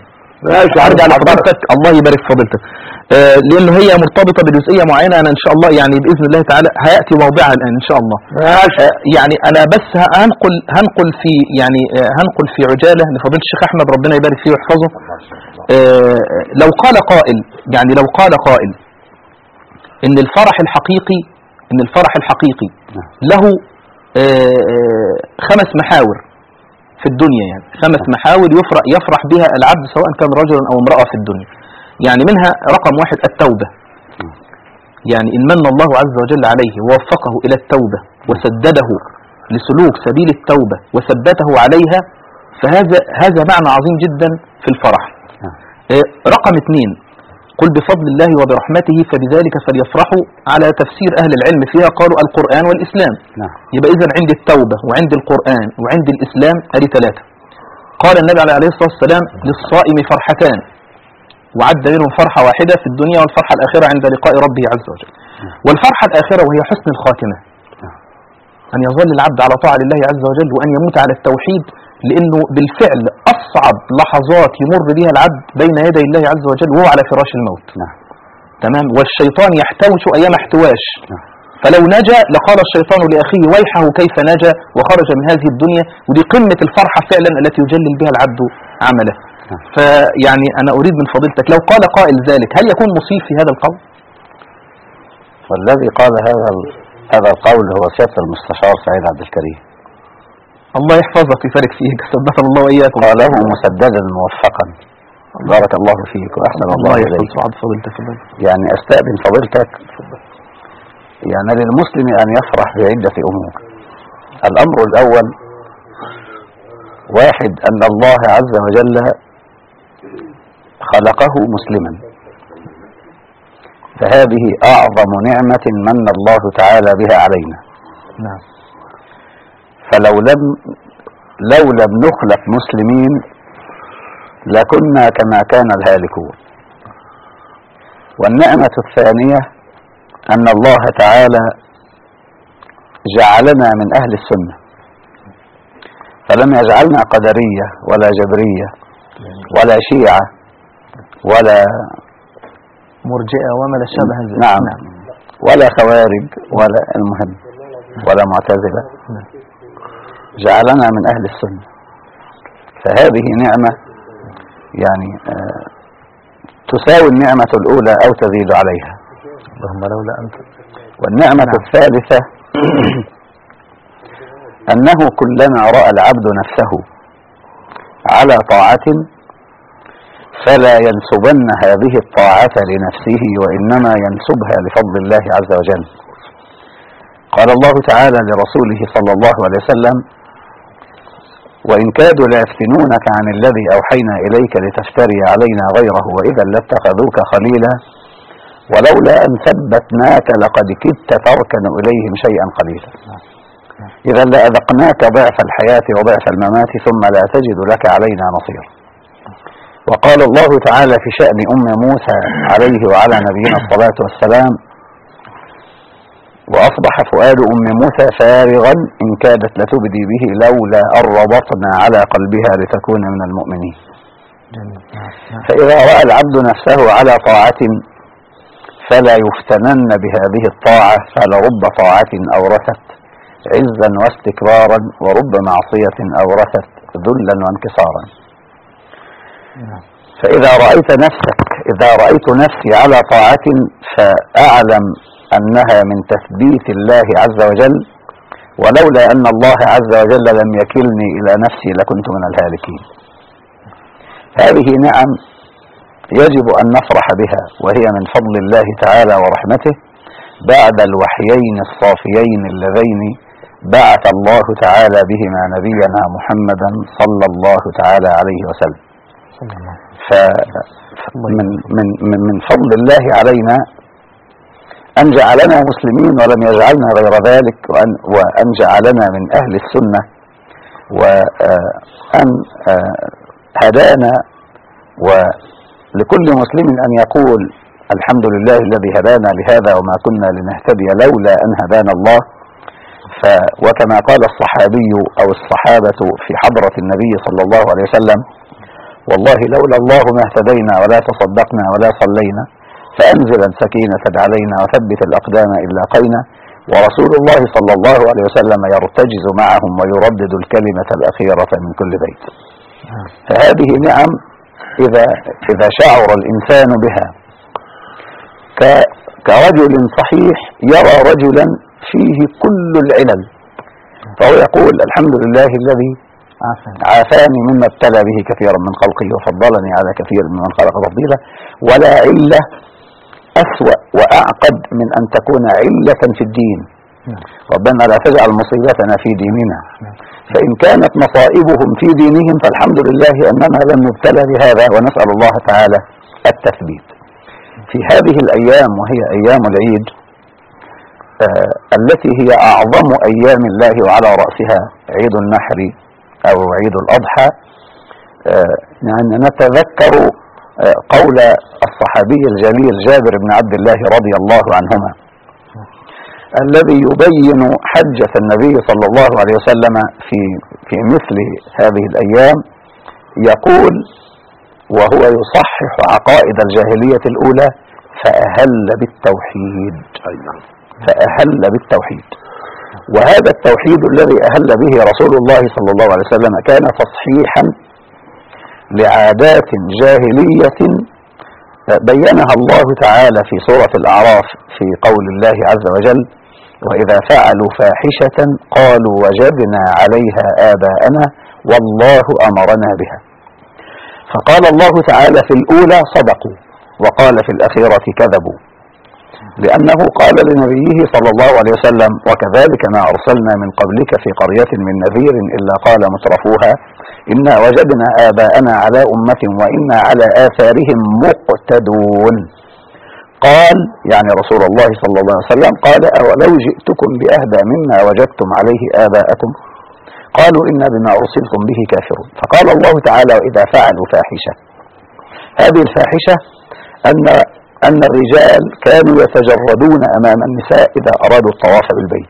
ماشي ارجع لفضيلتك الله يبارك في فضيلتك. آه لانه هي مرتبطه بجزئيه معينه، انا ان شاء الله يعني باذن الله تعالى هياتي موضعها الان ان شاء الله. ماشي. آه يعني انا بس هنقل هنقل في يعني آه هنقل في عجاله لفضيله الشيخ احمد ربنا يبارك فيه ويحفظه. آه لو قال قائل يعني لو قال قائل ان الفرح الحقيقي ان الفرح الحقيقي له آه خمس محاور في الدنيا، يعني خمس محاور يفرح يفرح بها العبد سواء كان رجلا او امرأة في الدنيا. يعني منها رقم واحد التوبة، يعني إن من الله عز وجل عليه ووفقه إلى التوبة وسدده لسلوك سبيل التوبة وثبته عليها، فهذا هذا معنى عظيم جدا في الفرح. رقم اثنين قل بفضل الله وبرحمته فبذلك فليفرحوا، على تفسير أهل العلم فيها قالوا القرآن والإسلام. يبقى إذن عند التوبة وعند القرآن وعند الإسلام أدي ثلاثة. قال النبي عليه الصلاة والسلام للصائم فرحتان، وعد منهم فرحة واحدة في الدنيا والفرحة الآخرة عند لقاء ربه عز وجل. والفرحة الآخرة وهي حسن الخاتمة، أن يظل العبد على طاعة لله عز وجل وأن يموت على التوحيد، لأنه بالفعل أصعب لحظات يمر بها العبد بين يدي الله عز وجل وهو على فراش الموت. تمام. والشيطان يحتوش أيام احتواش، فلو نجا لقال الشيطان لأخيه ويحه كيف نجا وخرج من هذه الدنيا. ودي قمة الفرحة فعلا التي يجلل بها العبد عمله. فيعني أنا أريد من فضيلتك لو قال قائل ذلك هل يكون مصيب في هذا القول؟ والذي قال هذا هذا القول هو سيادة المستشار سعيد عبد الكريم، الله يحفظك ويبارك فيك، ثبت الله وإياكم. قاله مسددا موفقا، بارك الله فيك وأحسن الله إليك. يعني أستأذن فضيلتك، يعني للمسلم أن يفرح بعدة أمور. الأمر الأول واحد أن الله عز وجل خلقه مسلما، فهذه أعظم نعمة من الله تعالى بها علينا. نعم. فلو لم لو لم نخلق مسلمين لكنا كما كان الهالكون. والنعمة الثانية أن الله تعالى جعلنا من أهل السنة، فلم يجعلنا قدرية ولا جبرية ولا شيعة ولا مرجئة وما لا شابه ذلك. نعم. ولا خوارج ولا المهم ولا معتزلة، جعلنا من أهل السنة. فهذه نعمة يعني آه تساوي النعمة الأولى أو تزيد عليها. اللهم لولا أنت. والنعمة نعم. الثالثة أنه كلما رأى العبد نفسه على طاعة فلا ينسبن هذه الطاعة لنفسه، وإنما ينسبها لفضل الله عز وجل. قال الله تعالى لرسوله صلى الله عليه وسلم: وإن كادوا ليفتنونك عن الذي أوحينا إليك لتفتري علينا غيره وإذا لاتخذوك خليلا ولولا أن ثبتناك لقد كدت تركن إليهم شيئا قليلا إذا لأذقناك ضعف الحياة وضعف الممات ثم لا تجد لك علينا نصيرا. وقال الله تعالى في شأن أم موسى عليه وعلى نبينا الصلاة والسلام: وأصبح فؤاد أم موسى فارغا إن كادت لتبدي به لولا أن ربطنا على قلبها لتكون من المؤمنين. فإذا رأى العبد نفسه على طاعة فلا يفتنن بهذه الطاعة، فلرب طاعة أورثت عزا واستكبارا ورب معصية أورثت ذلا وانكسارا. فإذا رأيت نفسك إذا رأيت نفسي على طاعة فأعلم أنها من تثبيت الله عز وجل، ولولا أن الله عز وجل لم يكلني إلى نفسي لكنت من الهالكين. هذه نعم يجب أن نفرح بها، وهي من فضل الله تعالى ورحمته بعد الوحيين الصافيين اللذين بعث الله تعالى بهما نبينا محمدا صلى الله تعالى عليه وسلم. فمن من من من فضل الله علينا أن جعلنا مسلمين ولم يجعلنا غير ذلك، وأن, وأن جعلنا من أهل السنة، وأن هدانا. ولكل مسلم أن يقول الحمد لله الذي هدانا لهذا وما كنا لنهتدي لولا أن هدانا الله. ف وكما قال الصحابي أو الصحابة في حضرة النبي صلى الله عليه وسلم: والله لولا الله ما اهتدينا ولا تصدقنا ولا صلينا فأنزلا سكينة علينا وثبت الأقدام إن لاقينا. ورسول الله صلى الله عليه وسلم يرتجز معهم ويردد الكلمة الأخيرة من كل بيت. فهذه نعم إذا, إذا شعر الإنسان بها كرجل صحيح يرى رجلا فيه كل العلل، فهو يقول الحمد لله الذي عافاني مما ابتلى به كثيرا من خلقه وفضلني على كثير ممن خلق تفضيلا. ولا علة أسوأ وأعقد من أن تكون علة في الدين. ربنا لا تجعل مصيبتنا في ديننا، فإن كانت مصائبهم في دينهم فالحمد لله أننا لم نبتلى بهذا، ونسأل الله تعالى التثبيت. في هذه الأيام وهي أيام العيد آه التي هي أعظم أيام الله وعلى رأسها عيد النحر أو عيد الأضحى، آه يعني نتذكر آه قول الصحابي الجليل جابر بن عبد الله رضي الله عنهما الذي يبين حجة النبي صلى الله عليه وسلم في في مثل هذه الأيام. يقول وهو يصحح عقائد الجاهلية الأولى: فأهل بالتوحيد، فأهل بالتوحيد. وهذا التوحيد الذي أهل به رسول الله صلى الله عليه وسلم كان تصحيحا لعادات جاهلية بينها الله تعالى في سورة الأعراف في قول الله عز وجل: وإذا فعلوا فاحشة قالوا وجدنا عليها آباءنا والله أمرنا بها. فقال الله تعالى في الأولى صدقوا، وقال في الأخيرة كذبوا، لأنه قال لنبيه صلى الله عليه وسلم: وكذلك ما أرسلنا من قبلك في قرية من نذير إلا قال مترفوها إنا وجدنا آباءنا على أمة وإنا على آثارهم مقتدون. قال يعني رسول الله صلى الله عليه وسلم قال: أولو جئتكم بأهدى مما وجدتم عليه آباءكم قالوا إنا بما أرسلتم به كافرون. فقال الله تعالى: وإذا فعلوا فاحشة. هذه الفاحشة أن أن الرجال كانوا يتجردون أمام النساء إذا أرادوا الطواف بالبيت،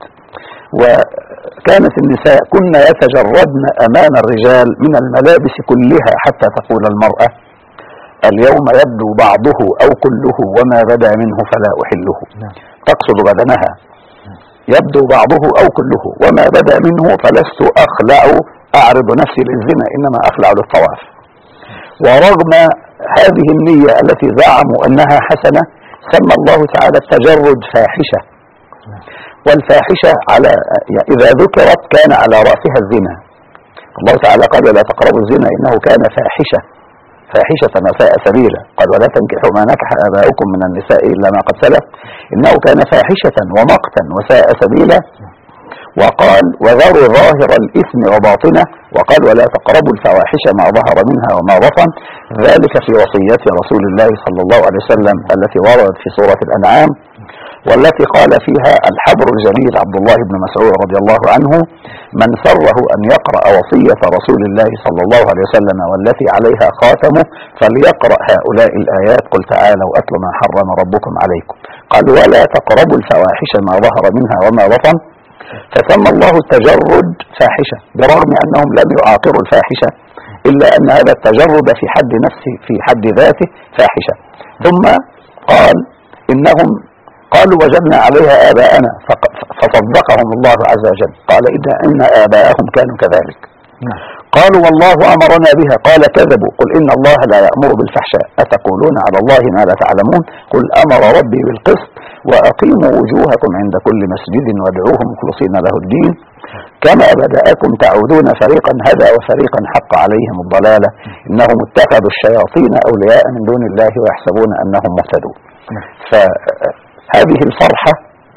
وكانت النساء كن يتجردن أمام الرجال من الملابس كلها حتى تقول المرأة: اليوم يبدو بعضه أو كله وما بدا منه فلا أحله. تقصد بدنها: يبدو بعضه أو كله وما بدا منه فلست أخلع أعرض نفسي للزنا إنما أخلع للطواف. ورغم هذه النية التي زعموا أنها حسنة سمى الله تعالى التجرد فاحشة، والفاحشة على يعني إذا ذكرت كان على رأسها الزنا. الله تعالى قال: لا تقربوا الزنا إنه كان فاحشة فاحشة وساء سبيلا. قال: ولا تنكحوا ما نكح آباؤكم من النساء إلا ما قد سلف إنه كان فاحشة ومقتا وساء سبيلا. وقال: وذروا ظاهر الإثم وباطنه. وقال: ولا تقربوا الفواحش ما ظهر منها وما بطن، ذلك في وصية رسول الله صلى الله عليه وسلم التي وردت في سورة الأنعام، والتي قال فيها الحبر الجليل عبد الله بن مسعود رضي الله عنه: من سره أن يقرأ وصية رسول الله صلى الله عليه وسلم والتي عليها خاتمه فليقرأ هؤلاء الآيات: قل تعالوا أتل ما حرم ربكم عليكم. قال: ولا تقربوا الفواحش ما ظهر منها وما بطن. فسمى الله التجرد فاحشة برغم أنهم لم يعاقروا الفاحشة، إلا أن هذا التجرد في حد نفسه في حد ذاته فاحشة. ثم قال: إنهم قالوا وجدنا عليها آباءنا فصدقهم الله عز وجل. قال: إن آباءهم كانوا كذلك. قالوا: والله أمرنا بها. قال: كذبوا. قل إن الله لا يأمر بالفحشاء أتقولون على الله ما لا تعلمون. قل أمر ربي بالقسط وأقيموا وجوهكم عند كل مسجد وادعوه مخلصين له الدين كما بدأكم تعودون فريقا هدى وفريقا حق عليهم الضلالة إنهم اتخذوا الشياطين أولياء من دون الله ويحسبون أنهم مهتدون. فهذه الفرحة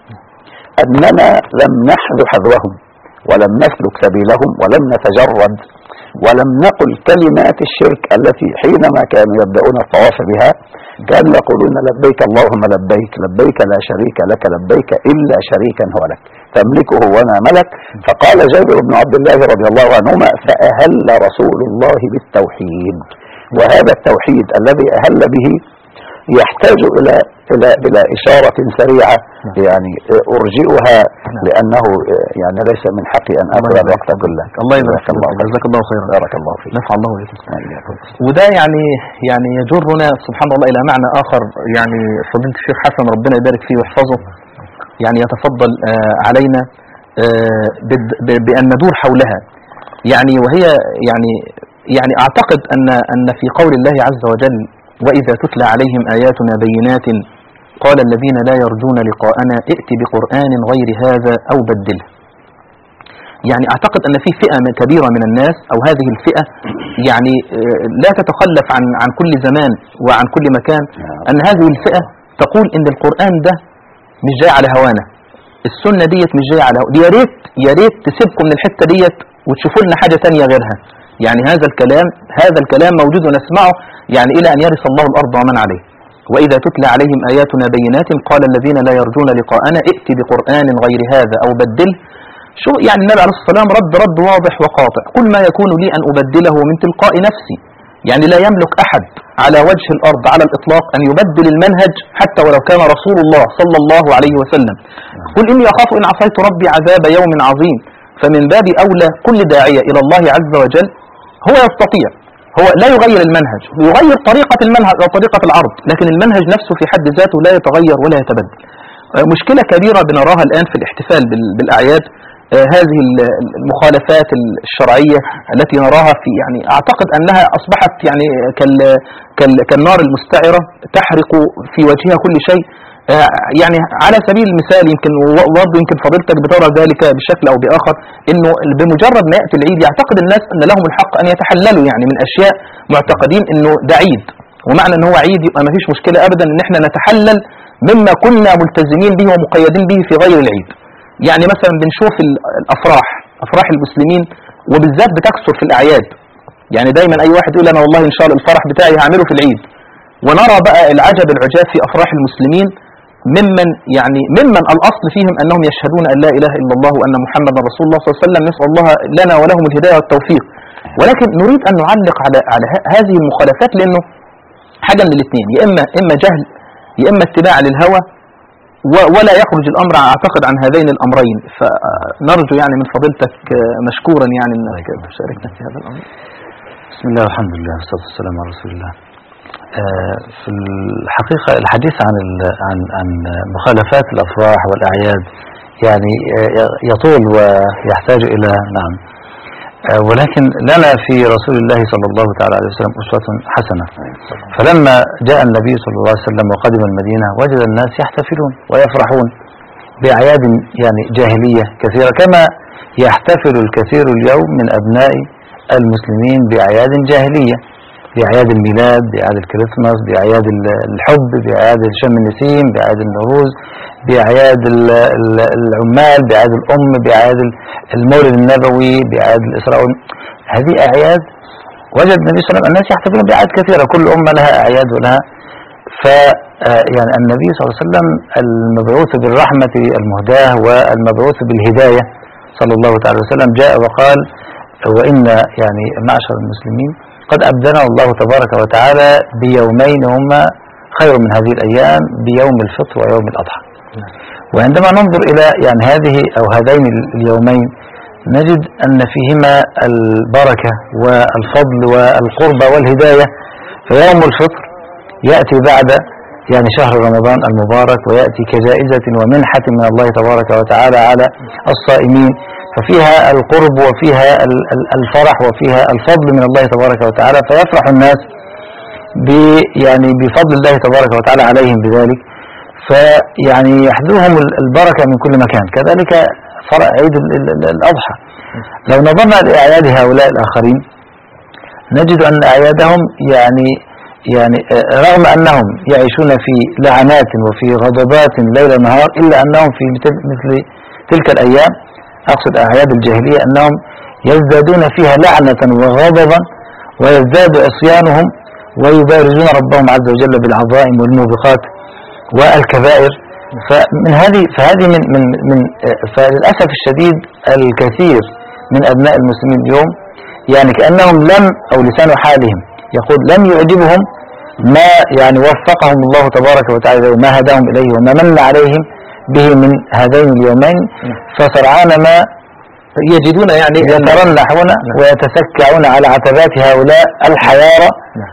أننا لم نحذ حذوهم ولم نسلك سبيلهم ولم نتجرد ولم نقل كلمات الشرك التي حينما كانوا يبدأون الطواف بها كانوا يقولون: لبيك اللهم لبيك لبيك لا شريك لك لبيك إلا شريكا هو لك تملكه وما ملك. فقال جابر بن عبد الله رضي الله عنهما: فأهل رسول الله بالتوحيد. وهذا التوحيد الذي أهل به يحتاج إلى إلى إلى إشارة سريعة يعني أرجئها لأنه يعني ليس من حقي أن أخذ الوقت كله. الله يبارك الله فيك، جزاك الله خيرا. بارك الله فيك. نفع الله وإياكم. وده يعني يعني يجرنا سبحان الله إلى معنى آخر، يعني فضيلة الشيخ حسن ربنا يبارك فيه ويحفظه يعني يتفضل علينا بأن ندور حولها، يعني وهي يعني يعني أعتقد أن أن في قول الله عز وجل وإذا تتلى عليهم آياتنا بينات قال الذين لا يرجون لقاءنا ائت بقرآن غير هذا أو بدله. يعني أعتقد أن في فئة كبيرة من الناس أو هذه الفئة يعني لا تتخلف عن عن كل زمان وعن كل مكان، أن هذه الفئة تقول إن القرآن ده مش جاي على هوانا، السنة ديت مش جاي على هوانا، يا ريت يا ريت تسيبكم من الحتة ديت وتشوفوا لنا حاجة تانية غيرها. يعني هذا الكلام هذا الكلام موجود ونسمعه يعني إلى أن يرث الله الأرض ومن عليه. وإذا تتلى عليهم آياتنا بينات قال الذين لا يرجون لقاءنا ائت بقرآن غير هذا أو بدله. شو يعني النبي عليه الصلاة والسلام رد رد واضح وقاطع، قل ما يكون لي أن أبدله من تلقاء نفسي. يعني لا يملك أحد على وجه الأرض على الإطلاق أن يبدل المنهج حتى ولو كان رسول الله صلى الله عليه وسلم. قل إني أخاف إن عصيت ربي عذاب يوم عظيم. فمن باب أولى كل داعية إلى الله عز وجل هو يستطيع، هو لا يغير المنهج، يغير طريقة المنهج أو طريقة العرض، لكن المنهج نفسه في حد ذاته لا يتغير ولا يتبدل. مشكلة كبيرة بنراها الآن في الاحتفال بالأعياد، هذه المخالفات الشرعية التي نراها في يعني أعتقد أنها أصبحت يعني كالنار المستعرة تحرق في وجهها كل شيء. يعني على سبيل المثال يمكن وبرضه يمكن فضيلتك بترى ذلك بشكل أو بآخر، إنه بمجرد ما يأتي العيد يعتقد الناس أن لهم الحق أن يتحللوا يعني من أشياء معتقدين إنه ده عيد، ومعنى إن هو عيد يبقى ما فيش مشكلة أبدا إن إحنا نتحلل مما كنا ملتزمين به ومقيدين به في غير العيد. يعني مثلا بنشوف الأفراح أفراح المسلمين وبالذات بتكثر في الأعياد، يعني دايما أي واحد يقول أنا والله إن شاء الله الفرح بتاعي هعمله في العيد. ونرى بقى العجب العجاب في أفراح المسلمين ممن يعني ممن الأصل فيهم أنهم يشهدون أن لا إله إلا الله وأن محمدا رسول الله صلى الله عليه وسلم، نسأل الله لنا ولهم الهداية والتوفيق. ولكن نريد أن نعلق على على هذه المخالفات، لأنه حاجة من الاثنين، يا إما إما جهل يا إما اتباع للهوى، ولا يخرج الأمر أعتقد عن هذين الأمرين. فنرجو يعني من فضيلتك مشكورا يعني أنك تشاركنا في هذا الأمر. بسم الله والحمد لله والصلاة والسلام على رسول الله. في الحقيقة الحديث عن عن عن مخالفات الأفراح والأعياد يعني يطول ويحتاج إلى نعم، ولكن لنا في رسول الله صلى الله تعالى عليه وسلم أسوة حسنة. فلما جاء النبي صلى الله عليه وسلم وقدم المدينة وجد الناس يحتفلون ويفرحون بأعياد يعني جاهلية كثيرة، كما يحتفل الكثير اليوم من أبناء المسلمين بأعياد جاهلية، بأعياد الميلاد، بأعياد الكريسماس، بأعياد الحب، بأعياد شم النسيم، بأعياد النوروز، بأعياد العمال، بأعياد الأم، بأعياد المولد النبوي، بأعياد الإسراء. هذه أعياد وجد النبي صلى الله عليه وسلم الناس يحتفلون بأعياد كثيرة، كل أمة لها أعياد ولها. ف يعني النبي صلى الله عليه وسلم المبعوث بالرحمة المهداة والمبعوث بالهداية صلى الله تعالى وسلم جاء وقال وإن يعني معشر المسلمين قد أبدلنا الله تبارك وتعالى بيومين هما خير من هذه الأيام، بيوم الفطر ويوم الأضحى. وعندما ننظر إلى يعني هذه أو هذين اليومين نجد أن فيهما البركة والفضل والقربة والهداية. فيوم الفطر يأتي بعد يعني شهر رمضان المبارك ويأتي كجائزة ومنحة من الله تبارك وتعالى على الصائمين، ففيها القرب وفيها الفرح وفيها الفضل من الله تبارك وتعالى، فيفرح الناس يعني بفضل الله تبارك وتعالى عليهم بذلك، فيعني يحدثهم البركة من كل مكان. كذلك فرع عيد الأضحى، لو نظرنا لأعياد هؤلاء الآخرين نجد أن أعيادهم يعني يعني رغم أنهم يعيشون في لعنات وفي غضبات ليل نهار، إلا أنهم في مثل تلك الأيام، أقصد أعياد الجاهلية، أنهم يزدادون فيها لعنة وغضبا ويزداد عصيانهم ويبارزون ربهم عز وجل بالعظائم والموبقات والكبائر. فمن هذه فهذه من من من فللأسف الشديد الكثير من أبناء المسلمين اليوم يعني كأنهم لم أو لسان حالهم يقول لم يعجبهم ما يعني وفقهم الله تبارك وتعالى وما هداهم إليه وما من عليهم به من هذين اليومين، فسرعان ما يجدون يعني يترنحون ويتسكعون على عتبات هؤلاء الحيارى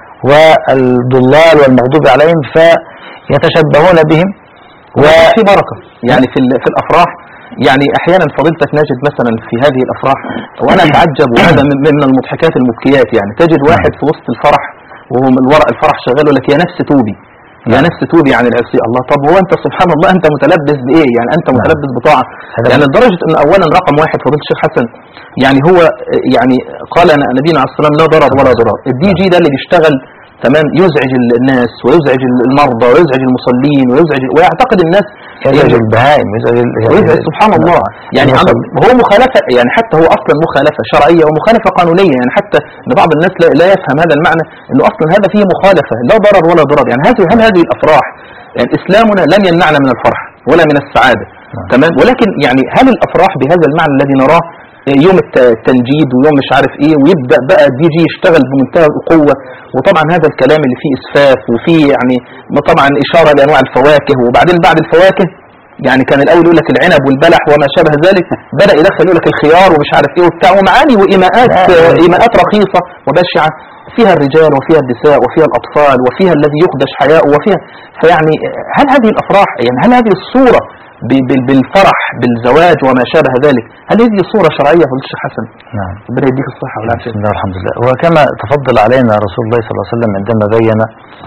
والضلال والمغضوب عليهم فيتشبهون بهم. وفي بركة يعني في في الأفراح. يعني أحيانا فضيلتك نجد مثلا في هذه الأفراح، وأنا أتعجب، وهذا من المضحكات المبكيات، يعني تجد واحد في وسط الفرح وهو من الورق الفرح شغال يقول لك يا نفس توبي يا نفس توبي عن العصي. الله، طب هو أنت سبحان الله أنت متلبس بإيه؟ يعني أنت متلبس بطاعة. يعني لدرجة أن أولا رقم واحد فضيلة الشيخ حسن، يعني هو يعني قال نبينا عليه الصلاة والسلام لا ضرر ولا ضرار. الدي جي ده اللي بيشتغل تمام يزعج الناس ويزعج المرضى ويزعج المصلين ويزعج ويعتقد الناس يزعج البهائم ويزعج سبحان الله. يعني هو مخالفة، يعني حتى هو أصلا مخالفة شرعية ومخالفة قانونية. يعني حتى ان بعض الناس لا, لا يفهم هذا المعنى، انه اصلا هذا فيه مخالفة لا ضرر ولا ضرر. يعني هذه هل هذه الافراح، يعني اسلامنا لن يمنعنا من الفرح ولا من السعادة تمام، ولكن يعني هل الافراح بهذا المعنى الذي نراه يوم التنجيد ويوم مش عارف ايه، ويبدأ بقى الدي جي يشتغل بمنتهى القوة، وطبعا هذا الكلام اللي فيه اسفاف وفيه يعني طبعا اشارة لانواع الفواكه، وبعدين بعد الفواكه يعني كان الاول يقول لك العنب والبلح وما شابه ذلك، بدأ يدخل يقول لك الخيار ومش عارف ايه وبتاع، ومعاني وايماءات ايماءات رخيصة وبشعة فيها الرجال وفيها النساء وفيها الاطفال وفيها الذي يخدش حياءه وفيها. فيعني هل هذه الافراح، يعني هل هذه الصورة بالفرح بالزواج وما شابه ذلك، هل هذه صورة شرعية فضيلة الشيخ حسن؟ نعم. ربنا يديك الصحة والعافية. بسم الله الحمد لله. وكما تفضل علينا رسول الله صلى الله عليه وسلم عندما بين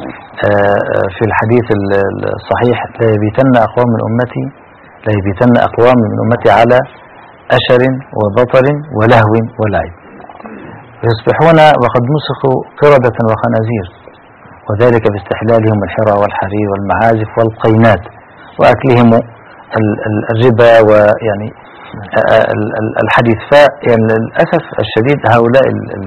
في الحديث الصحيح لا يبيتن أقوام من أمتي لا يبيتن أقوام من أمتي على أشر وبطر ولهو ولعب ويصبحون وقد مسخوا قردة وخنازير، وذلك باستحلالهم الحرى والحرير والمعازف والقينات وأكلهم الربا ويعني الحديث. فيعني للأسف الشديد هؤلاء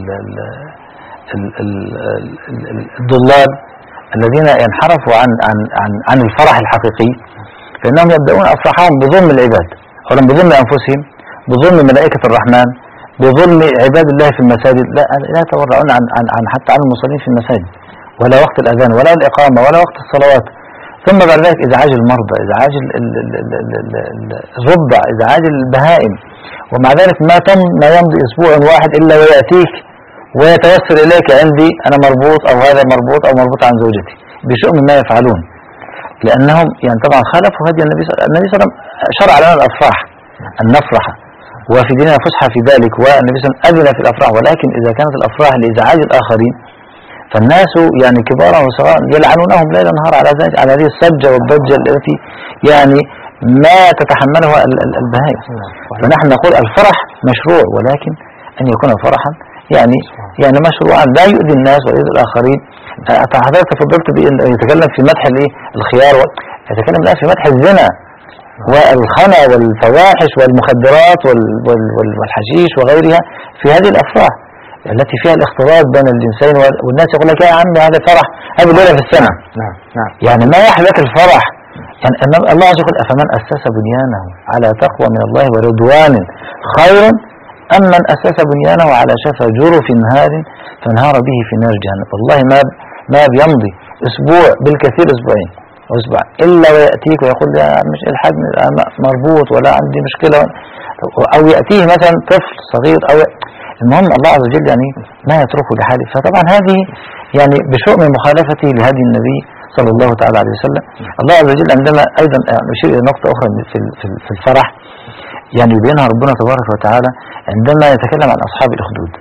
الضلال الذين ينحرفوا عن عن عن عن الفرح الحقيقي، لأنهم يبدأون أفراحهم بظلم العباد، أولا بظلم أنفسهم، بظلم ملائكة الرحمن، بظلم عباد الله في المساجد. لا لا يتورعون عن عن عن حتى عن المصلين في المساجد، ولا وقت الأذان ولا الإقامة ولا وقت الصلوات. ثم بعد ذلك إزعاج المرضى، إزعاج الرضع، إزعاج البهائم. ومع ذلك ما تم ما يمضي أسبوع واحد إلا ويأتيك ويتوسل إليك عندي أنا مربوط أو هذا مربوط أو مربوط عن زوجتي بشؤم ما يفعلون، لأنهم يعني طبعا خالفوا هدي النبي صلى الله عليه وسلم. شرع لنا الأفراح أن نفرح، وفي ديننا فسحة في ذلك، والنبي صلى الله عليه وسلم أذن في الأفراح. ولكن إذا كانت الأفراح لإزعاج الآخرين فالناس يعني كبارا وصغارا يلعنونهم ليل نهار على ذلك، على هذه السجة والضجة التي يعني ما تتحملها البهائم. فنحن نقول الفرح مشروع، ولكن أن يكون فرحا يعني يعني مشروعا لا يؤذي الناس ويؤذي الآخرين. حضرتك تفضلت بأن يتكلم في مدح الخيار، يتكلم الآن في مدح الزنا والخنا والفواحش والمخدرات والحشيش وغيرها في هذه الأفراح التي فيها الاختلاط بين الجنسين. والناس يقول لك يا عم هذا فرح هذه ليلة في السنة. نعم نعم. يعني ما يحلك الفرح. يعني الله عز وجل أفمن أسس بنيانه على تقوى من الله ورضوان خير أم من أسس بنيانه على شفا جرف نهار فانهار به في نار جهنم. والله ما ما بيمضي أسبوع بالكثير أسبوعين أو أسبوع إلا ويأتيك ويقول يا مش الحد مربوط ولا عندي مشكلة، أو يأتيه مثلا طفل صغير أو المهم الله عز وجل يعني ما يتركه لحاله. فطبعا هذه يعني بشؤم مخالفته لهدي النبي صلى الله تعالى عليه وسلم. الله عز وجل عندما أيضا يشير إلى نقطة أخرى في في الفرح يعني يبينها ربنا تبارك وتعالى عندما يتكلم عن أصحاب الأخدود،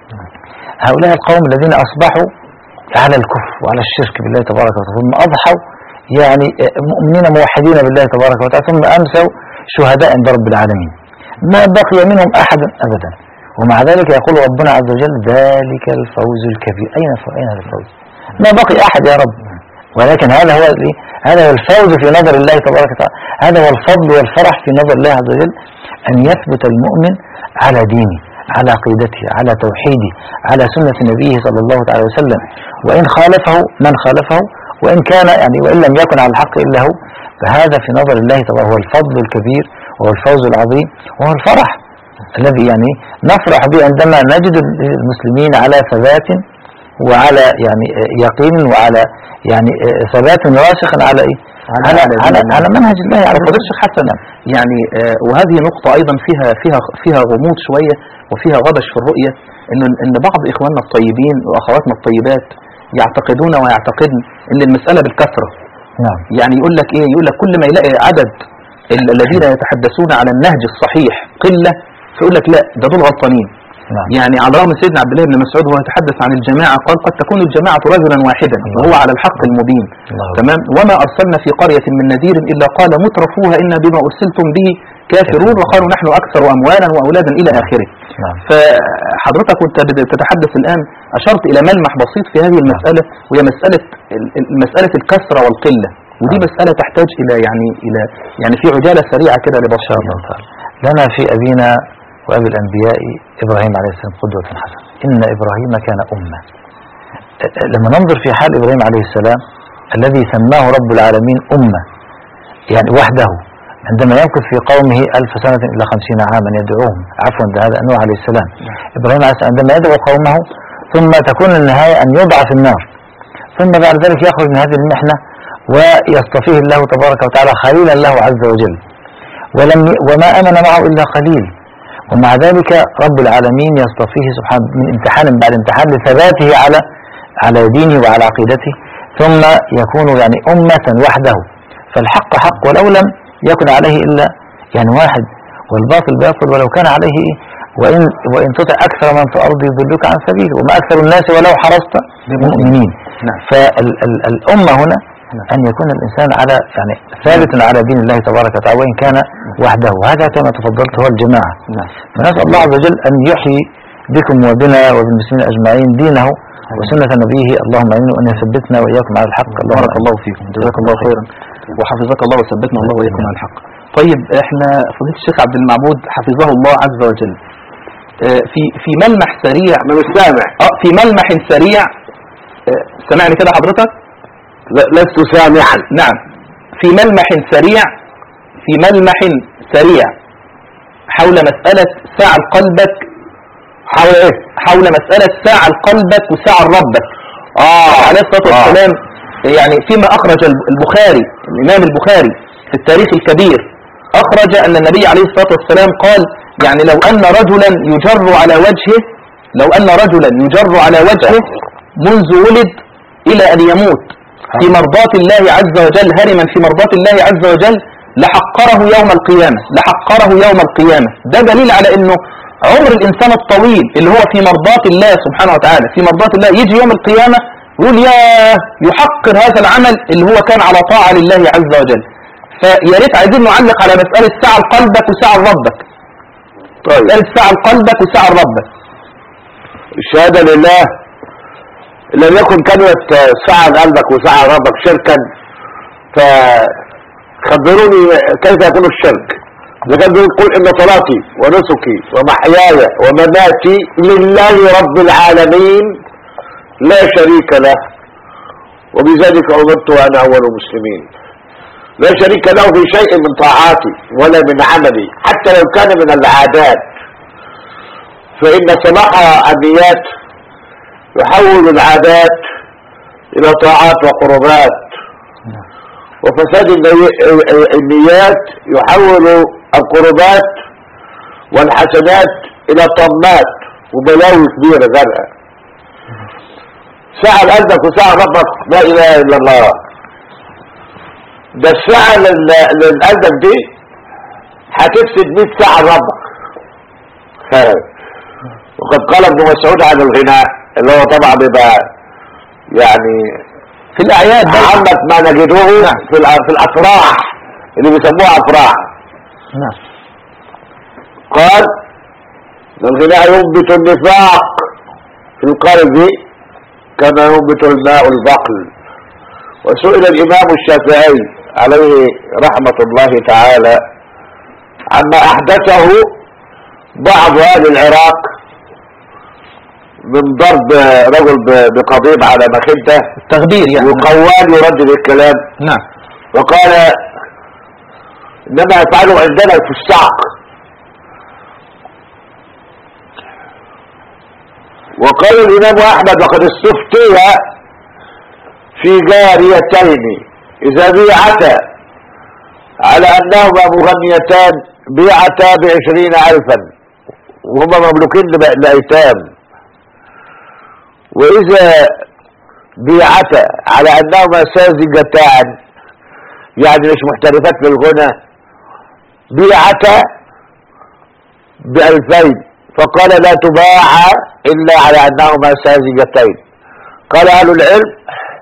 هؤلاء القوم الذين أصبحوا على الكفر وعلى الشرك بالله تبارك وتعالى، ثم أضحوا يعني مؤمنين موحدين بالله تبارك وتعالى، ثم أمسوا شهداء عند رب العالمين، ما بقي منهم أحد أبدا. ومع ذلك يقول ربنا عز وجل ذلك الفوز الكبير. أين أين الفوز؟ ما بقي أحد يا رب. ولكن هذا هو هذا هو الفوز في نظر الله تبارك وتعالى، هذا هو الفضل والفرح في نظر الله عز وجل، أن يثبت المؤمن على دينه، على عقيدته، على توحيده، على سنة نبيه صلى الله عليه وسلم، وإن خالفه من خالفه، وإن كان يعني وإن لم يكن على الحق إلا هو، فهذا في نظر الله تبارك هو الفضل الكبير وهو الفوز العظيم وهو الفرح الذي يعني نفرح به عندما نجد المسلمين على ثبات وعلى يعني يقين وعلى يعني ثبات راسخ على ايه على على, على, على منهج الله على فضل الشيخ حسن يعني آه وهذه نقطة أيضا فيها فيها فيها غموض شوية وفها غبش في الرؤية، إن إن بعض إخواننا الطيبين وأخواتنا الطيبات يعتقدون ويعتقدن إن المسألة بالكثرة. نعم. يعني يقول لك إيه، يقول لك كل ما يلاقي عدد الذين يتحدثون على النهج الصحيح قلة فيقول لك لا ده دول غلطانين. نعم. يعني على رغم سيدنا عبد الله بن مسعود وهو يتحدث عن الجماعة قال قد تكون الجماعة رجلا واحدا وهو على الحق المبين. تمام. وما أرسلنا في قرية من نذير إلا قال مترفوها إن بما أرسلتم به كافرون وقالوا نحن أكثر أموالا وأولادا إلى آخره. نعم. فحضرتك كنت بتتحدث الآن أشرت إلى ملمح بسيط في هذه المسألة، وهي مسألة مسألة الكثرة والقلة، ودي مسألة تحتاج إلى يعني إلى يعني في عجالة سريعة كده لبشر الله تعالى. لنا في أبينا وأبي الأنبياء إبراهيم عليه السلام قدوة حسنة. إن إبراهيم كان أمة. لما ننظر في حال إبراهيم عليه السلام الذي سماه رب العالمين أمة يعني وحده، عندما يمكث في قومه ألف سنة إلى خمسين عاما يدعوهم، عفوا هذا نوح عليه السلام. إبراهيم عليه السلام عندما يدعو قومه ثم تكون النهاية أن يوضع في النار، ثم بعد ذلك يخرج من هذه المحنة ويصطفيه الله تبارك وتعالى خليلا له عز وجل، ولم وما آمن معه إلا قليل، ومع ذلك رب العالمين يصطفيه سبحانه من امتحان بعد امتحان لثباته على على دينه وعلى عقيدته، ثم يكون يعني أمة وحده. فالحق حق ولو لم يكن عليه إلا يعني واحد، والباطل باطل ولو كان عليه إيه؟ وإن, وإن تطع أكثر من في الأرض يضلوك عن سبيله وما أكثر الناس ولو حرصت بمؤمنين. فالأمة هنا أن يكون الإنسان على يعني ثابت على دين الله تبارك وتعالى وإن كان وحده، وهذا كما تفضلت هو الجماعة. فنسأل الله عز وجل أن يحيي بكم وبنا وبالمسلمين أجمعين دينه وسنة نبيه، اللهم امين، وأن يثبتنا وإياكم على الحق. بارك الله فيكم، جزاك الله خيرا وحفظك الله وثبتنا الله وإياكم على الحق. طيب احنا فضيلة الشيخ عبد المعبود حفظه الله عز وجل في في ملمح سريع انا مش سامع. اه في ملمح سريع سمعني كده حضرتك؟ لست سامعا. نعم. في ملمح سريع في ملمح سريع حول مسألة ساعة قلبك حول ايه؟ حول مسألة ساعة قلبك وساعة ربك. اه عليه الصلاة والسلام آه. يعني فيما أخرج البخاري الإمام البخاري في التاريخ الكبير أخرج أن النبي عليه الصلاة والسلام قال يعني لو أن رجلا يجر على وجهه لو أن رجلا يجر على وجهه منذ ولد إلى أن يموت في مرضاة الله عز وجل هرما في مرضاة الله عز وجل لحقره يوم القيامة لحقره يوم القيامة. ده دليل على أنه عمر الإنسان الطويل اللي هو في مرضاة الله سبحانه وتعالى في مرضاة الله يجي يوم القيامة يقول يا يحقر هذا العمل اللي هو كان على طاعة لله عز وجل. فيا ريت عايزين نعلق على مسألة ساعة قلبك وساعة ربك. طيب مسألة ساعة قلبك وساعة ربك. الشهادة لله لم يكن كلمة ساعة قلبك وساعة ربك شركا، فخبروني كيف يكون الشرك. لقد يقول إن صلاتي ونسكي ومحياي ومماتي لله رب العالمين لا شريك له وبذلك أمرت وأنا أول المسلمين. لا شريك له في شيء من طاعاتي ولا من عملي حتى لو كان من العادات، فإن صلاح النيات يحول العادات إلى طاعات وقربات، وفساد النيات يحول القربات والحسنات إلى طمات وبلاوي كبيرة زرقاء. ساعة لقلبك وساعة ربك لا إله إلا الله. ده الساعة لقلبك دي هتفسد مية ساعة لربك. وقد قال ابن مسعود عن الغناء اللي هو طبعا بيبقى يعني في الأعياد عامة ما نجدوه في في الأفراح اللي بيسموها أفراح. نعم. قال الغناء ينبت النفاق في القلب كما ينبت الماء البقل. وسئل الإمام الشافعي عليه رحمة الله تعالى عما أحدثه بعض أهل العراق من ضرب رجل بقضيب على مخدة التخدير يعني، وقوال يردد الكلام. نعم. وقال إنما يفعلوا عندنا في الساق وقال الإمام أحمد وقد استفتي في جاريتين إذا بيعتا على أنهما مغنيتان بيعتا بعشرين ألفا وهما مملوكين لأيتام، وإذا بيعتا على أنهما ساذجتان يعني مش محترفات للغنى بيعتا بألفين، فقال لا تباع إلا على أنهما ساذجتين. قال أهل العلم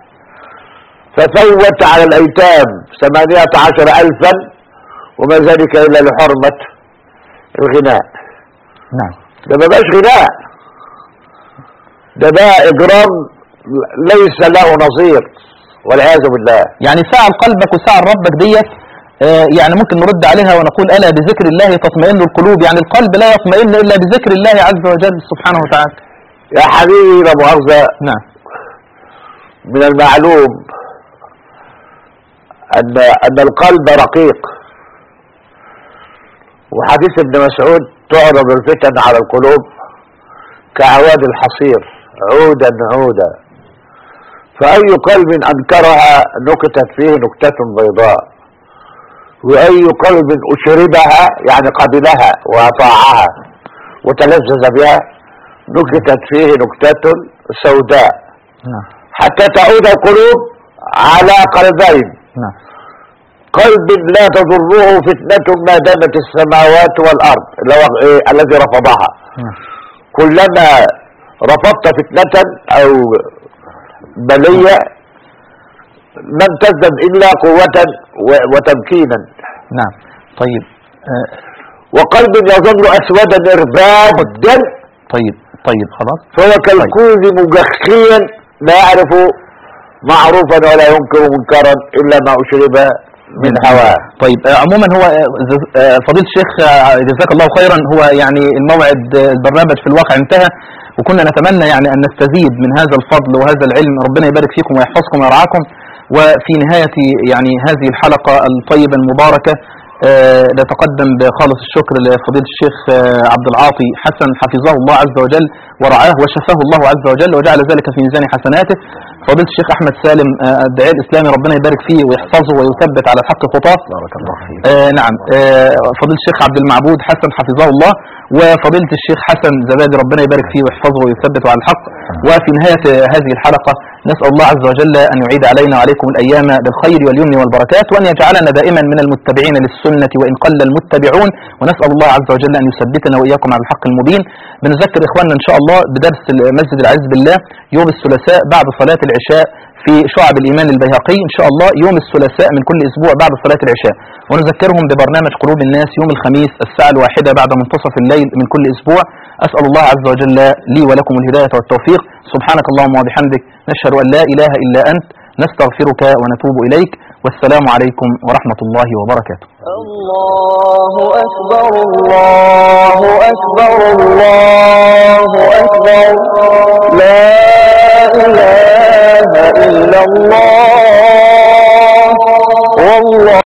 ففوت على الأيتام ثمانية عشر ألفا وما ذلك إلا لحرمة الغناء. نعم. ده ما بقاش غناء، ده بقى إجرام ليس له نظير والعياذ بالله. يعني ساعة قلبك وساعة ربك ديت آه يعني ممكن نرد عليها ونقول ألا بذكر الله تطمئن القلوب، يعني القلب لا يطمئن إلا بذكر الله عز وجل سبحانه وتعالى. يا حبيبي لا مؤاخذة، نعم، من المعلوم أن أن القلب رقيق، وحديث ابن مسعود تعرض الفتن على القلوب كعواد الحصير عودا عودا، فأي قلب أنكرها نكتت فيه نكتة بيضاء، وأي قلب أشربها يعني قبلها وأطاعها وتلذذ بها نكتت فيه نكتة سوداء. نعم. حتى تعود القلوب على قلبين، نعم. قلب لا تضره فتنة ما دامت السماوات والأرض إيه الذي رفضها. نعم. كلما رفضت فتنة أو بلية لم تزدد إلا قوة وتمكينا. نعم. طيب آه. وقلب يظل أسودا إربادا. طيب طيب خلاص. فهو كالكوز مجخيا لا يعرف معروفا ولا ينكر منكرا إلا ما أشرب من هواه. طيب آه عموما هو آه فضيلة الشيخ آه جزاك الله خيرا، هو يعني الموعد آه البرنامج في الواقع انتهى، وكنا نتمنى يعني أن نستزيد من هذا الفضل وهذا العلم. ربنا يبارك فيكم ويحفظكم ويرعاكم. وفي نهاية يعني هذه الحلقة الطيبة المباركة آه نتقدم بخالص الشكر لفضيلة الشيخ آه عبد العاطي حسن حفظه الله عز وجل ورعاه وشفاه الله عز وجل وجعل ذلك في ميزان حسناته. فضيلة الشيخ أحمد سالم آه الداعية الإسلامي ربنا يبارك فيه ويحفظه ويثبت على الحق خطاه. بارك الله فيك. آه نعم. آه فضيلة الشيخ عبد المعبود حسن حفظه الله، وفضيلة الشيخ حسن زبادي ربنا يبارك فيه ويحفظه ويثبته على الحق. وفي نهاية هذه الحلقة نسأل الله عز وجل أن يعيد علينا وعليكم الأيام بالخير واليمن والبركات، وأن يجعلنا دائما من المتبعين للسنة وإن قل المتبعون، ونسأل الله عز وجل أن يثبتنا وإياكم على الحق المبين. بنذكر إخواننا إن شاء الله بدرس المسجد العز بالله يوم الثلاثاء بعد صلاة العشاء في شعب الإيمان البيهقي إن شاء الله يوم الثلاثاء من كل أسبوع بعد صلاة العشاء، ونذكرهم ببرنامج قلوب الناس يوم الخميس الساعة الواحدة بعد منتصف الليل من كل أسبوع. أسأل الله عز وجل لي ولكم الهداية والتوفيق. سبحانك اللهم وبحمدك نشهد أن لا إله إلا أنت نستغفرك ونتوب إليك، والسلام عليكم ورحمة الله وبركاته. الله أكبر الله أكبر الله أكبر لا إله إلا الله.